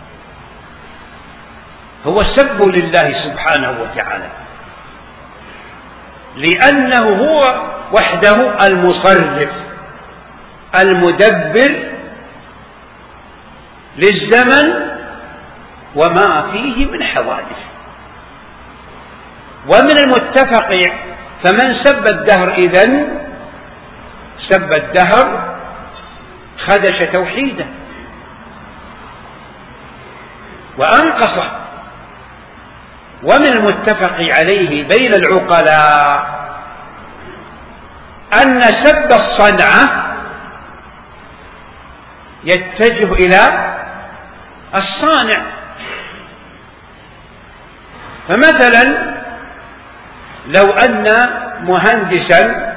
هو السب لله سبحانه وتعالى، لأنه هو وحده المصرف المدبر للزمن وما فيه من حوادث. ومن المتفق فمن سب الدهر إذن سب الدهر خدش توحيده وأنقصه. ومن المتفق عليه بين العقلاء أن سب الصنعة يتجه إلى الصانع. فمثلا لو أن مهندسا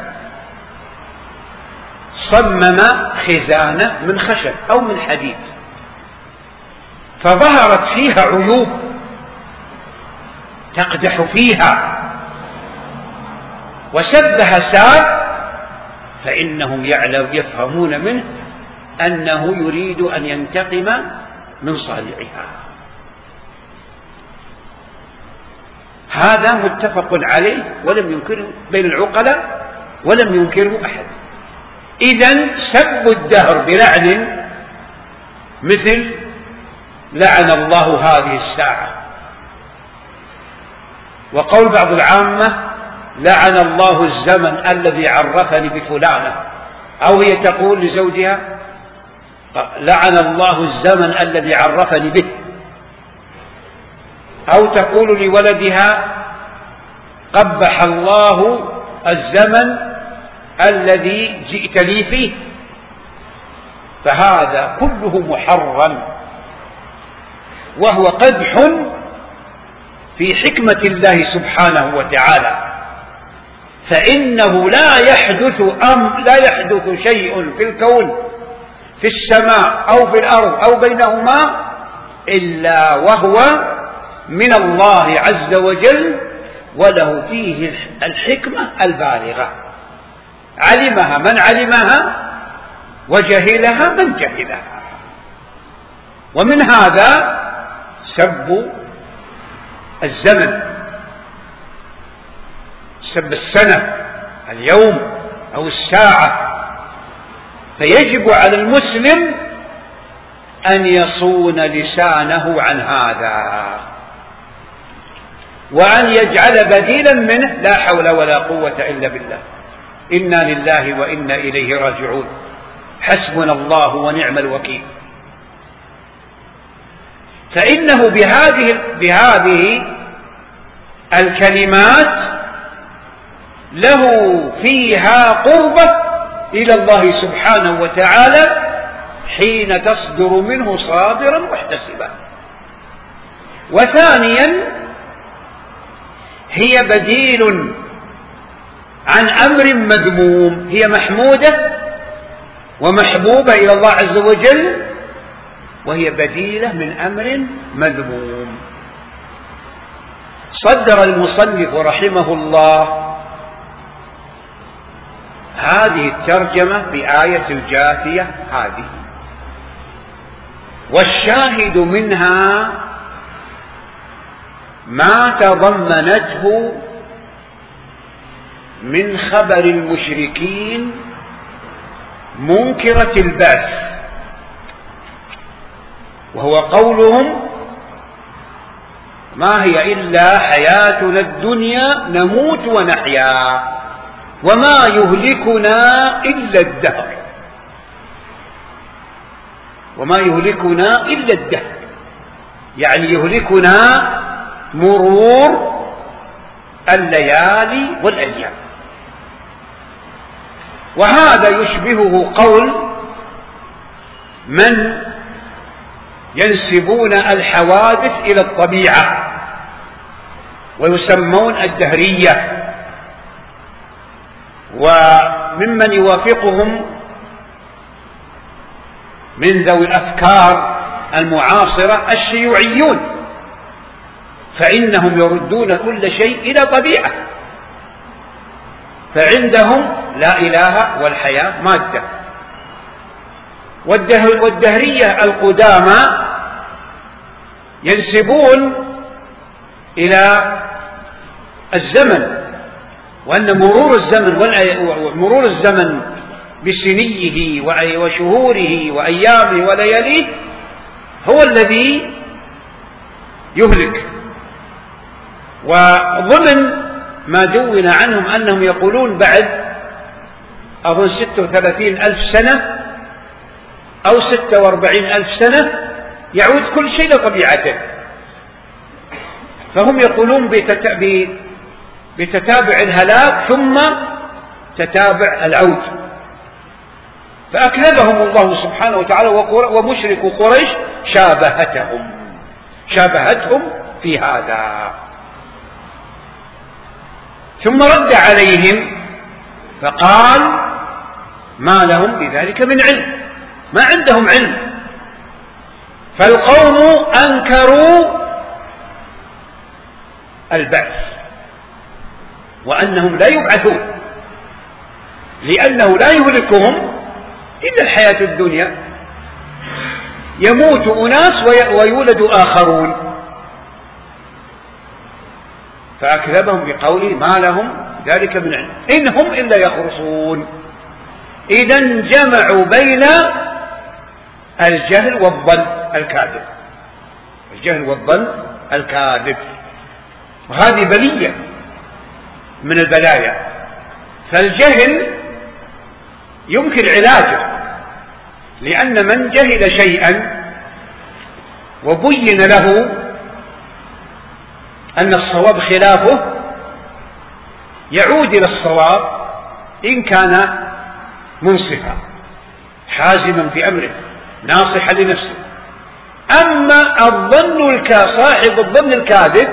صمم خزانة من خشب أو من حديد فظهرت فيها عيوب تقدح فيها وسبها ساب، فإنهم يعلم يفهمون منه أنه يريد أن ينتقم من صانعها. هذا متفق عليه ولم ينكره بين العقلاء ولم ينكره أحد. إذن سب الدهر بلعن مثل لعن الله هذه الساعة، وقول بعض العامة لعن الله الزمن الذي عرفني بفلانة، أو هي تقول لزوجها لعن الله الزمن الذي عرفني به، أو تقول لولدها قبح الله الزمن الذي جئت لي فيه. فهذا كله محرم وهو قدح في حكمة الله سبحانه وتعالى، فإنه لا يحدث أم لا يحدث شيء في الكون في السماء أو في الأرض أو بينهما إلا وهو من الله عز وجل، وله فيه الحكمة البالغة علمها من علمها وجهلها من جهلها. ومن هذا سب الزمن، سب السنة اليوم أو الساعة. فيجب على المسلم أن يصون لسانه عن هذا، وأن يجعل بديلا منه لا حول ولا قوة إلا بالله، إنا لله وإنا إليه راجعون، حسبنا الله ونعم الوكيل. فإنه بهذه بهذه الكلمات له فيها قربة إلى الله سبحانه وتعالى حين تصدر منه صادرا محتسبا. وثانيا هي بديل عن أمر مذموم، هي محمودة ومحبوبة إلى الله عز وجل، وهي بديلة من أمر مذموم. صدر المصنف رحمه الله هذه الترجمة بآية الجاثية هذه، والشاهد منها ما تضمنته من خبر المشركين منكرة البعث، وهو قولهم ما هي إلا حياتنا الدنيا نموت ونحيا وما يهلكنا إلا الدهر، وما يهلكنا إلا الدهر، يعني يهلكنا مرور الليالي والأيام. وهذا يشبهه قول من ينسبون الحوادث إلى الطبيعة ويسمون الدهرية، وممن يوافقهم من ذوي الأفكار المعاصرة الشيوعيون، فإنهم يردون كل شيء إلى طبيعة، فعندهم لا إله والحياة مادة. والدهرية القدامى ينسبون إلى الزمن، وأن مرور الزمن مرور الزمن بسنيه وشهوره وأيامه ولياليه هو الذي يهلك. وضمن ما دون عنهم أنهم يقولون بعد أظن ستة وثلاثين ألف سنة أو ستة وأربعين ألف سنة يعود كل شيء لطبيعته. فهم يقولون بتتابع الهلاك ثم تتابع العود. فأكذبهم الله سبحانه وتعالى، ومشرك قريش شابهتهم شابهتهم في هذا. ثم رد عليهم فقال ما لهم بذلك من علم، ما عندهم علم. فالقوم أنكروا البعث وأنهم لا يبعثون، لأنه لا يهلكهم إلا الحياة الدنيا، يموت أناس ويولد آخرون. فأكذبهم بقوله ما لهم ذلك من علم إن هم إلا يخرصون. إذن جمعوا بين الجهل والظن الكاذب، الجهل والظن الكاذب، وهذه بلية من البلايا. فالجهل يمكن علاجه، لأن من جهل شيئا وبين له أن الصواب خلافه يعود إلى الصواب إن كان منصفا حازما في أمره ناصحا لنفسه. أما الظن صاحب الظن الكاذب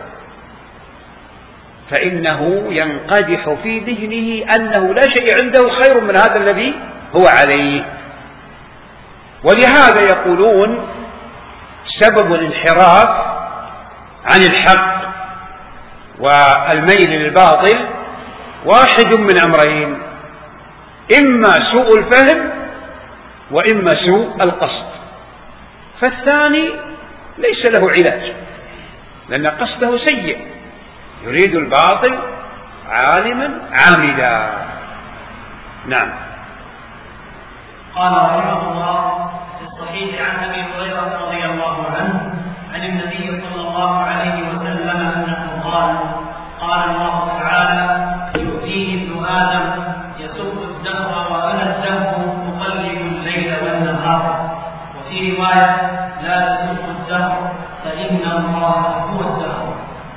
فإنه ينقدح في ذهنه أنه لا شيء عنده خير من هذا الذي هو عليه. ولهذا يقولون سبب الانحراف عن الحق والميل للباطل واحد من أمرين: إما سوء الفهم وإما سوء القصد. فالثاني ليس له علاج، لأن قصده سيء، يريد الباطل عالما عامدا. نعم. قال رحمه الله في الصحيح عن أبي هريرة رضي الله عنه عن النبي صلى الله عليه وسلم أنه قال: قال الله تعالى: يؤتيه ابن آدم يسب الدهر وأنا الدهر أقلب الليل والنهار. وفي رواية: لا تسب الدهر فإن الله هو الدهر.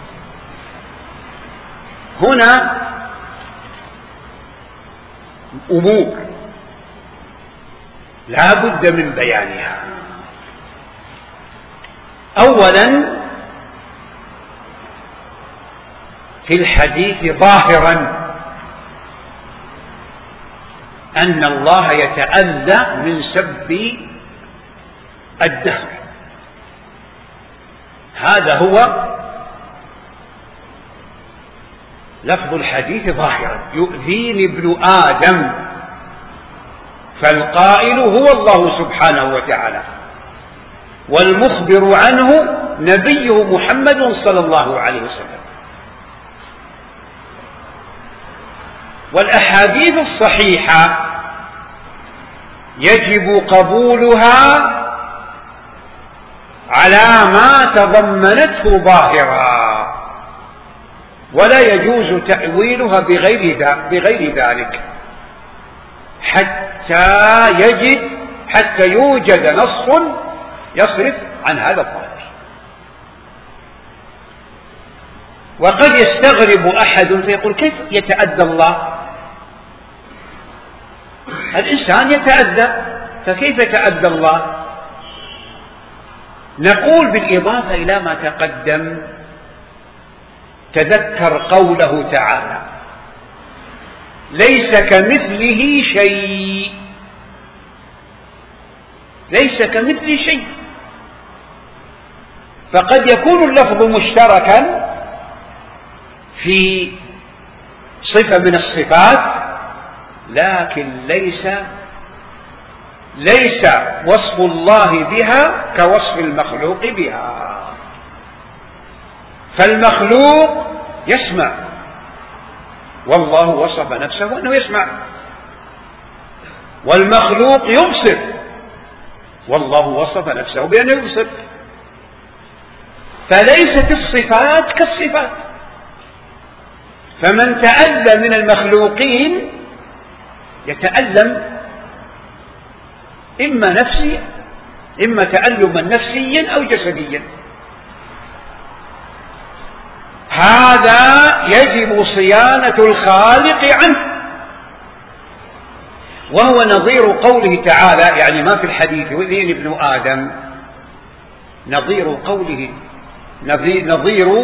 هنا أمور لا بد من بيانها. أولا، في الحديث ظاهرا أن الله يتأذى من سب الدهر، هذا هو لفظ الحديث ظاهرا: يؤذيني ابن آدم، فالقائل هو الله سبحانه وتعالى، والمخبر عنه نبيه محمد صلى الله عليه وسلم. والأحاديث الصحيحة يجب قبولها على ما تضمنته ظاهرا، ولا يجوز تأويلها بغير بغير ذلك حتى يجد حتى يوجد نص يصرف عن هذا الظاهر. وقد يستغرب أحد فيقول: كيف يتأذى الله؟ الإنسان يتأذى، فكيف يتأذى الله؟ نقول بالإضافة إلى ما تقدم: تذكر قوله تعالى: ليس كمثله شيء، ليس كمثله شيء. فقد يكون اللفظ مشتركا في صفة من الصفات، لكن ليس ليس وصف الله بها كوصف المخلوق بها. فالمخلوق يسمع، والله وصف نفسه أنه يسمع. والمخلوق يبصر، والله وصف نفسه بأنه يبصر. فليست الصفات كالصفات. فمن تألم من المخلوقين يتألم إما نفسيا، إما تألما نفسيا أو جسديا. هذا يجب صيانة الخالق عنه، وهو نظير قوله تعالى، يعني ما في الحديث وذين ابن آدم، نظير قوله نظير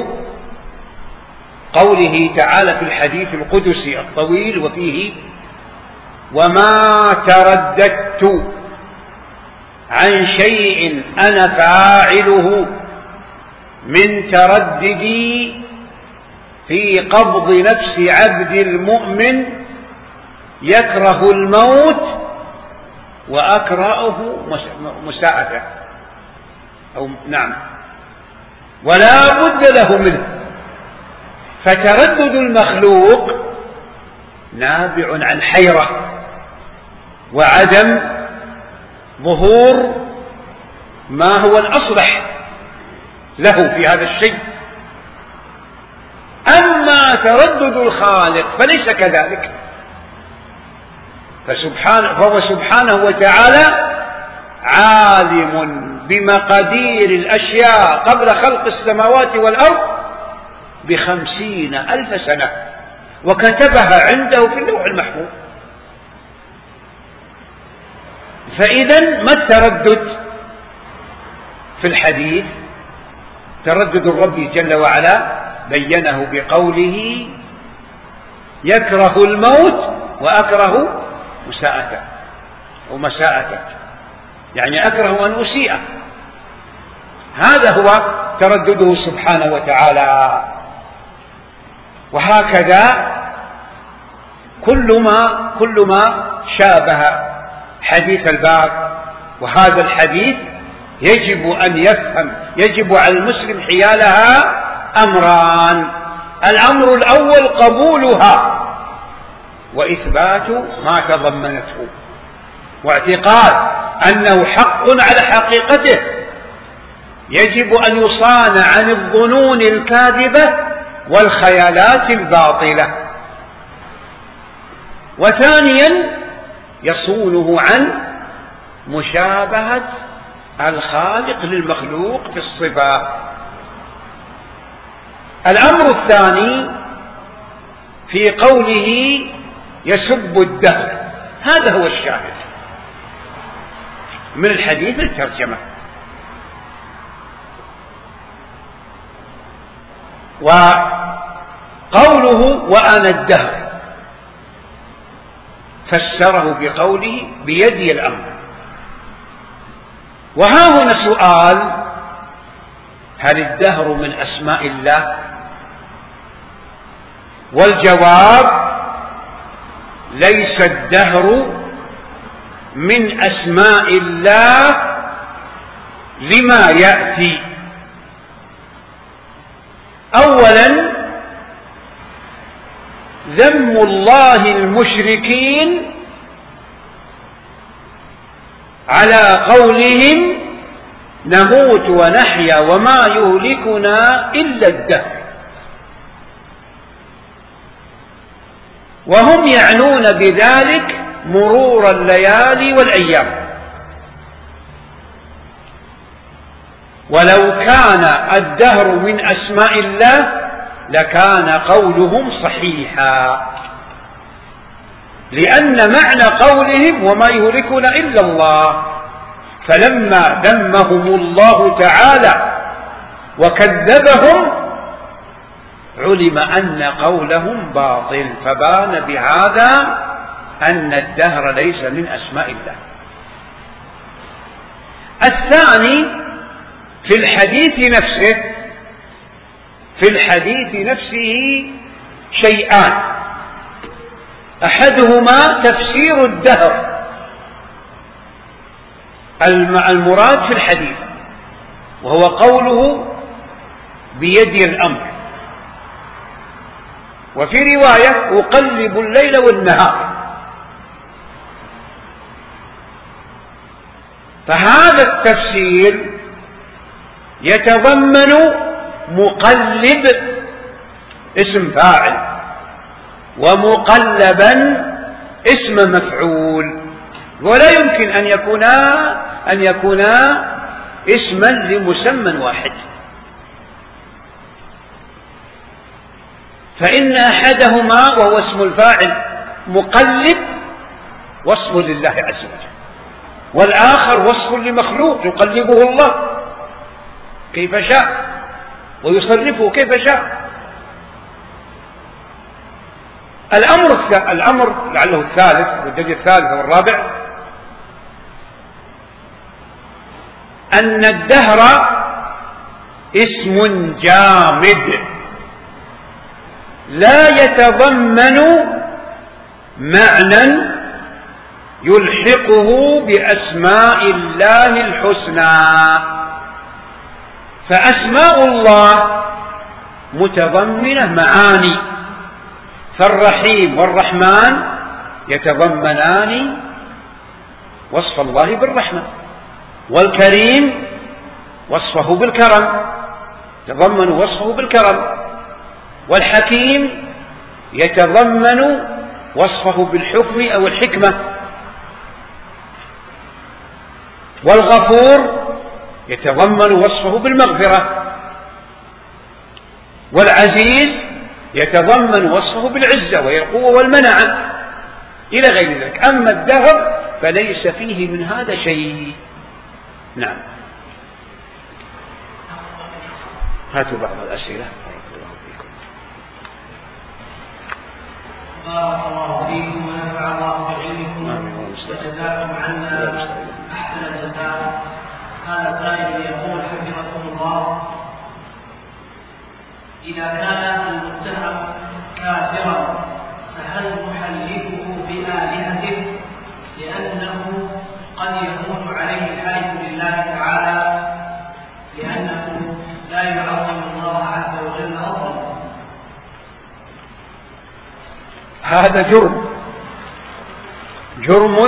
قوله تعالى في الحديث القدسي الطويل وفيه: وما ترددت عن شيء أنا فاعله من ترددي في قبض نفس عبد المؤمن يكره الموت وأكرهه مساءته، أو نعم، ولا بد له منه. فتردد المخلوق نابع عن حيرة وعدم ظهور ما هو الأصلح له في هذا الشيء. أما تردد الخالق فليس كذلك، فسبحانه فهو سبحانه وتعالى عالم بمقادير الأشياء قبل خلق السماوات والأرض بخمسين ألف سنة، وكتبها عنده في اللوح المحفوظ. فإذا ما التردد في الحديث؟ تردد الرب جل وعلا بينه بقوله: يكره الموت وأكره مساءته أو مساءته، يعني أكره أن أسيء. هذا هو تردده سبحانه وتعالى. وهكذا كل ما كل ما شابه حديث الباب وهذا الحديث يجب أن يفهم، يجب على المسلم حيالها أمران: الأمر الأول قبولها وإثبات ما تضمنته، واعتقاد أنه حق على حقيقته، يجب أن يصان عن الظنون الكاذبة والخيالات الباطلة. وثانيا يصونه عن مشابهة الخالق للمخلوق في الصفات. الأمر الثاني في قوله يسب الدهر، هذا هو الشاهد من الحديث الترجمة. وقوله وأنا الدهر فسره بقوله بيدي الأمر. وها هنا سؤال: هل الدهر من أسماء الله؟ والجواب: ليس الدهر من أسماء الله لما يأتي. أولا ذم الله المشركين على قولهم نموت ونحيا وما يهلكنا إلا الدهر، وهم يعنون بذلك مرور الليالي والأيام. ولو كان الدهر من أسماء الله لكان قولهم صحيحا، لأن معنى قولهم وما يهلكنا إلا الله، فلما ذمهم الله تعالى وكذبهم علم أن قولهم باطل، فبان بهذا أن الدهر ليس من أسماء الله. الثاني في الحديث نفسه في الحديث نفسه شيئان: أحدهما تفسير الدهر المراد في الحديث، وهو قوله بيدي الأمر، وفي رواية أقلب الليل والنهار. فهذا التفسير يتضمن مقلب اسم فاعل، ومقلبا اسم مفعول، ولا يمكن أن يكونا أن يكونا اسما لمسمى واحد، فإن أحدهما وهو اسم الفاعل مقلب وصف لله عز وجل، والآخر وصف لمخلوق يقلبه الله كيف شاء ويصرفه كيف شاء. الأمر الأمر لعله الثالث والدليل الثالث والرابع أن الدهر اسم جامد لا يتضمن معنى يلحقه بأسماء الله الحسنى، فأسماء الله متضمنة معاني، فالرحيم والرحمن يتضمنان وصف الله بالرحمة، والكريم وصفه بالكرم يتضمن وصفه بالكرم، والحكيم يتضمن وصفه بالحكم أو الحكمة، والغفور يتضمن وصفه بالمغفرة، والعزيز يتضمن وصفه بالعزة وهي القوة والمنعة إلى غير ذلك. أما الدهر فليس فيه من هذا شيء. نعم، هاتوا بعض الأسئلة. بارك الله فيكم ونفع الله بعلمكم وجزاكم عنا أحسن الجزاء. هذا سائل يقول حفظكم الله: إذا كان المتهم كافرا فهل نحلفه بآلهته لأنه قد يكون عليه الحلف لله تعالى لأنه لا يعظم الله عز وجل أصلا؟ هذا جرم جرم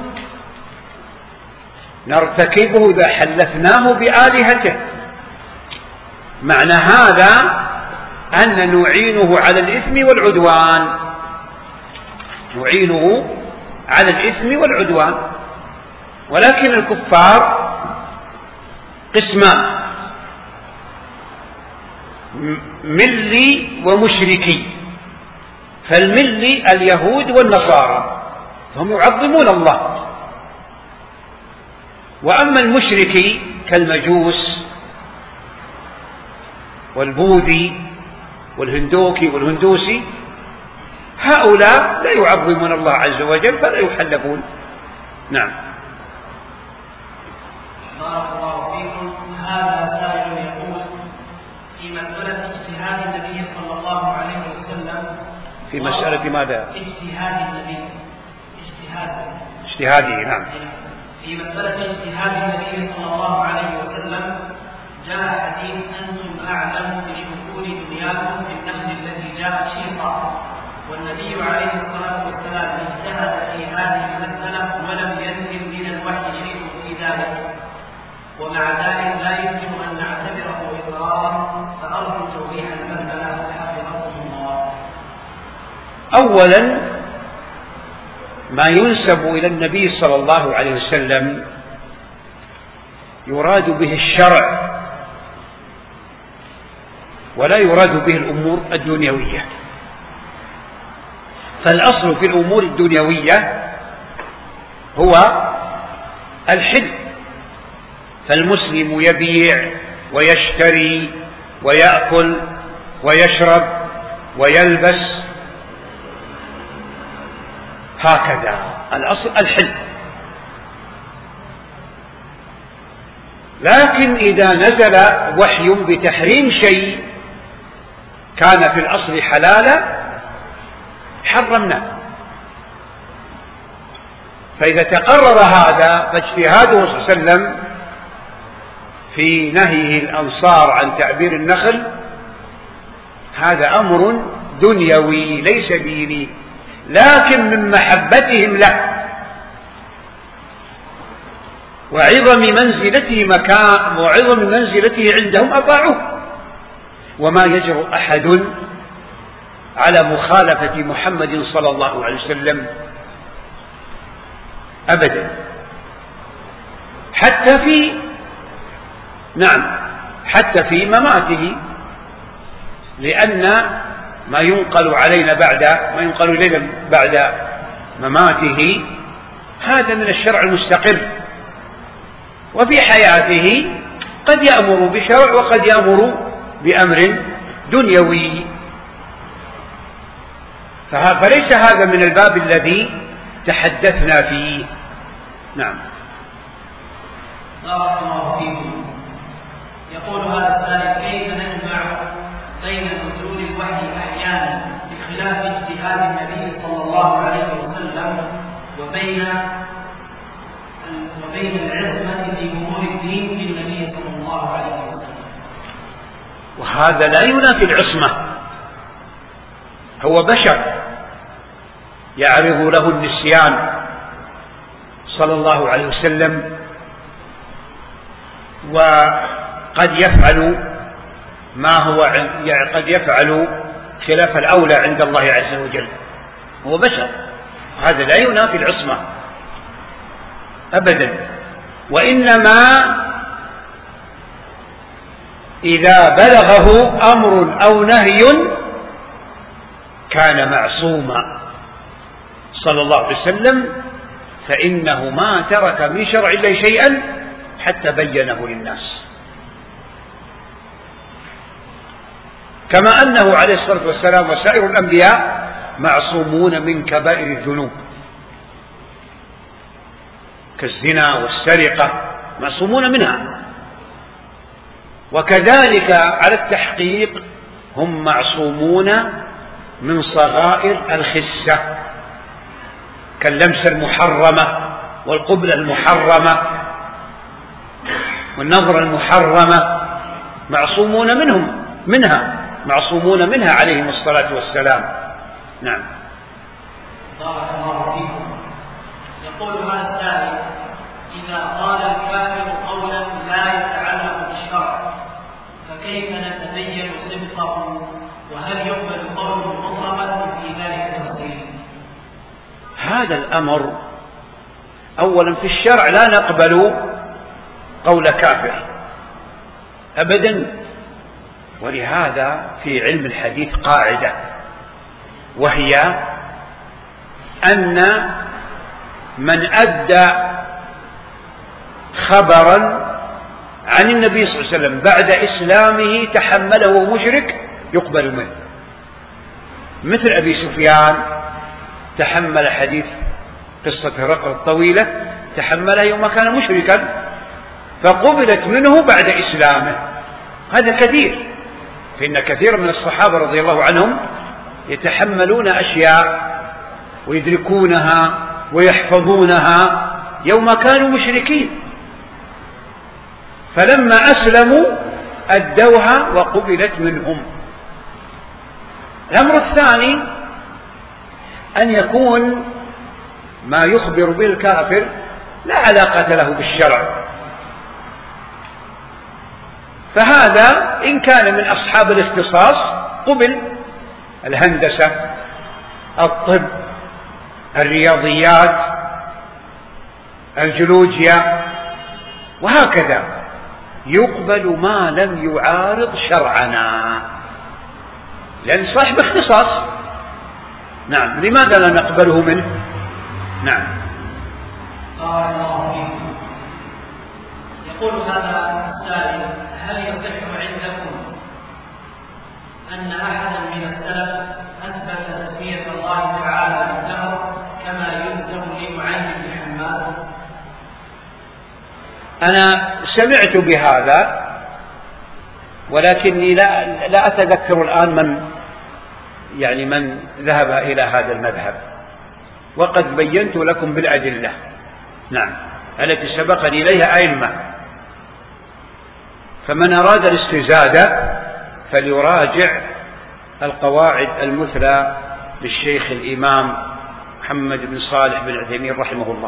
نرتكبه إذا حلفناه بآلهته. معنى هذا أن نعينه على الإثم والعدوان، نعينه على الإثم والعدوان. ولكن الكفار قسمان: ملي ومشركي. فالملي اليهود والنصارى هم يعظمون الله، وأما المشركي كالمجوس والبوذي والهندوكي والهندوسي هؤلاء لا يعظمون الله عز وجل فلا يحلفون. نعم. بارك الله فيكم. هذا سائل يقول: في مسألة اجتهاد النبي صلى الله عليه وسلم في مسألة ماذا؟ اجتهاد النبي اجتهاد اجتهاده. نعم. في مسألة اجتهاد النبي صلى الله عليه وسلم جاء حديث: أنتم أعلم بشؤون دنياكم بالنهج الذي جاء شيطا، والنبي عليه الصلاة والسلام اجتهد في هذه المسألة ولم ينزل من الوحي شيء في ذلك، ومع ذلك لا يمكن أن نعتبره إقرارا، فأرجو توضيح المسألة حفظكم الله. أولا، ما ينسب إلى النبي صلى الله عليه وسلم يراد به الشرع ولا يراد به الأمور الدنيوية. فالأصل في الأمور الدنيوية هو الحل، فالمسلم يبيع ويشتري ويأكل ويشرب ويلبس، هكذا الأصل الحل. لكن إذا نزل وحي بتحريم شيء كان في الأصل حلالا حرمناه، فإذا تقرر هذا فاجتهاده صلى الله عليه وسلم في نهيه الأنصار عن تعبير النخل هذا أمر دنيوي ليس ديني، لكن من محبتهم له وعظم منزلته مكان وعظم منزلته عندهم أطاعوه، وما يجرؤ أحد على مخالفة محمد صلى الله عليه وسلم أبدا، حتى في نعم حتى في مماته، لأن ما ينقل علينا بعد ما ينقل إلينا بعد مماته هذا من الشرع المستقر، وفي حياته قد يأمر بشرع وقد يأمر بأمر دنيوي، فليس هذا من الباب الذي تحدثنا فيه. نعم. بارك الله فيكم. يقول هذا السائل: كيف نجمع بين نزول الوحي أحيانا بخلاف اجتهاد النبي صلى الله عليه وسلم وبين وبين العصمة في أمور الدين للنبي صلى الله عليه وسلم؟ وهذا لا ينافي العصمة، هو بشر يعرض له النسيان صلى الله عليه وسلم، وقد يفعل ما هو يعني قد يفعل خلاف الأولى عند الله عز وجل، هو بشر، هذا لا ينافي العصمة أبدا، وإنما إذا بلغه أمر أو نهي كان معصوما صلى الله عليه وسلم، فإنه ما ترك من شرع الله شيئا حتى بينه للناس، كما أنه عليه الصلاة والسلام وسائر الأنبياء معصومون من كبائر الذنوب كالزنا والسرقة، معصومون منها، وكذلك على التحقيق هم معصومون من صغائر الخسة كاللمسة المحرمة والقبلة المحرمة والنظرة المحرمة، معصومون منهم منها معصومون منها عليهم الصلاة والسلام. نعم. بارك الله فيكم. يقول هذا السائل: إذا قال الكافر قولا لا يتعلق بالشرع فكيف نتبين صدقه، وهل يقبل قول مطلقا في ذلك التفصيل؟ هذا الأمر أولا في الشرع لا نقبل قول كافر أبدا، ولهذا في علم الحديث قاعدة، وهي أن من أدى خبرا عن النبي صلى الله عليه وسلم بعد إسلامه تحمله مشرك يقبل منه، مثل أبي سفيان تحمل حديث قصة هرقل الطويلة، تحملها يوم كان مشركا فقبلت منه بعد إسلامه. هذا كثير، فإن كثير من الصحابة رضي الله عنهم يتحملون أشياء ويدركونها ويحفظونها يوم كانوا مشركين، فلما أسلموا أدوها وقبلت منهم. الأمر الثاني أن يكون ما يخبر به الكافر لا علاقة له بالشرع، فهذا إن كان من أصحاب الاختصاص قبل، الهندسة، الطب، الرياضيات، الجيولوجيا، وهكذا يقبل ما لم يعارض شرعنا، لأن صاحب اختصاص. نعم. لماذا لا نقبله منه؟ نعم. بارك الله فيكم. يقول هذا السائل: هل يصح عندكم أن أحدا من السلف أثبت تسمية الله تعالى بالدهر كما يلزم لمعين بن حماد؟ أنا سمعت بهذا ولكني لا لا أتذكر الآن من يعني من ذهب إلى هذا المذهب، وقد بينت لكم بالأدلة نعم التي سبقني إليها أئمة، فمن أراد الاستزادة فليراجع القواعد المثلى للشيخ الإمام محمد بن صالح بن عثيمين رحمه الله.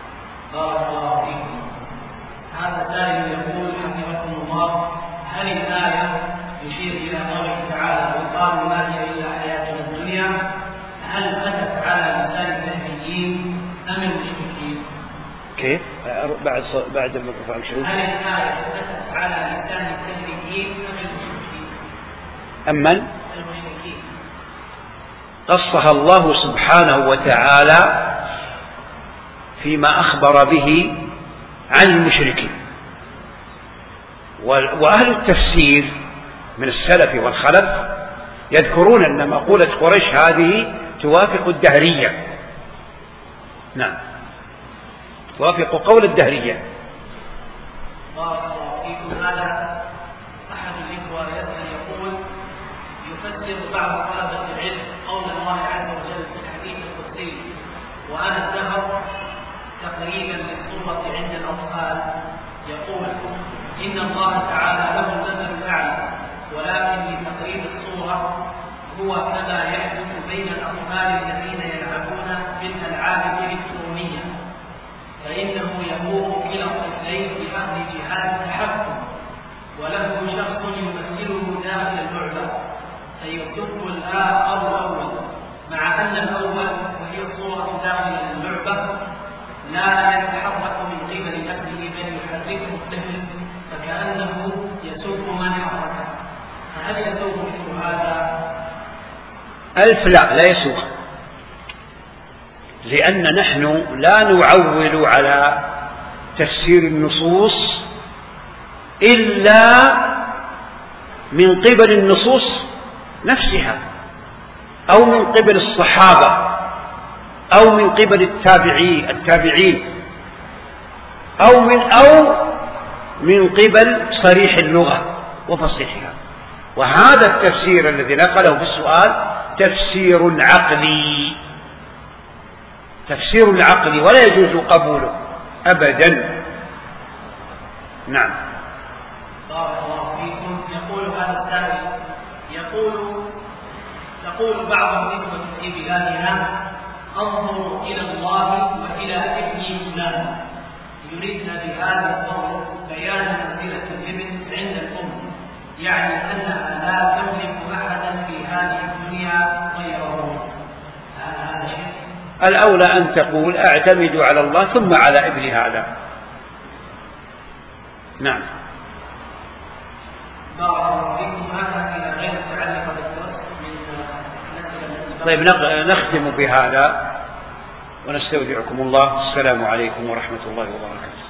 بارك الله فيكم. هذا سائل يقول حفظكم الله: هل الآن الآية يشير إلى قوله تعالى وقالوا ما هي إلا حياتنا الدنيا، هل أتت على لسان النبيين أم المشركين؟ كيف؟ بعد بعد الميكروفون شو؟ هل الآية أتت على لسان النبيين أم المشركين؟ أمن؟ المشركين. قصها الله سبحانه وتعالى فيما أخبر به عن المشركين. وأهل التفسير من السلف والخلف يذكرون أن مقولة قريش هذه توافق الدهرية. نعم، توافق قول الدهرية. بارك الله فيكم. هذا أحد الإخوة يقول يفسر بعض طلبة العلم قول الله عز وجل في الحديث القدسي وأنا الدهر تقريبا للصورة عند الأطفال، يقول إن الله تعالى له المثل الأعلى، ولكن لتقريب الصورة هو كما يحدث بين الأطفال الذين يلعبون بالألعاب الإلكترونية، فإنه يقوم كلا الطفلين بأخذ جهاز التحكم وله شخص يمثله داخل اللعبة فيكتب الآخر الأول، مع أن الأول وهي الصورة داخل اللعبة لا يتحرك من قبل نفسه بل يحركه الطفل فكأنه يسوق من حركه، فهل يسوق مثل هذا؟ ألف لا لا يسوق، لأن نحن لا نعول على تفسير النصوص إلا من قبل النصوص نفسها أو من قبل الصحابة أو من قبل التابعين التابعين أو من أو من قبل صريح اللغة وفصيحها. وهذا التفسير الذي نقله في السؤال تفسير عقلي، تفسير عقلي ولا يجوز قبوله أبدا. نعم. بارك الله فيكم. يقول هذا السائل يقول يقول بعض الإخوة في بلادنا انظروا إلى الله وإلى ابن فلان، يريدنا بهذا القول بيان منزلة الابن عند الأم، يعني أنها لا تملك أحدا في هذه الدنيا غيره. هذا شيء الأولى أن تقول أعتمد على الله ثم على ابن هذا. نعم. بارك الله فيكم. هذا إلى غير متعلق بالدرس من طيب نختم بهذا ونستودعكم الله. السلام عليكم ورحمة الله وبركاته.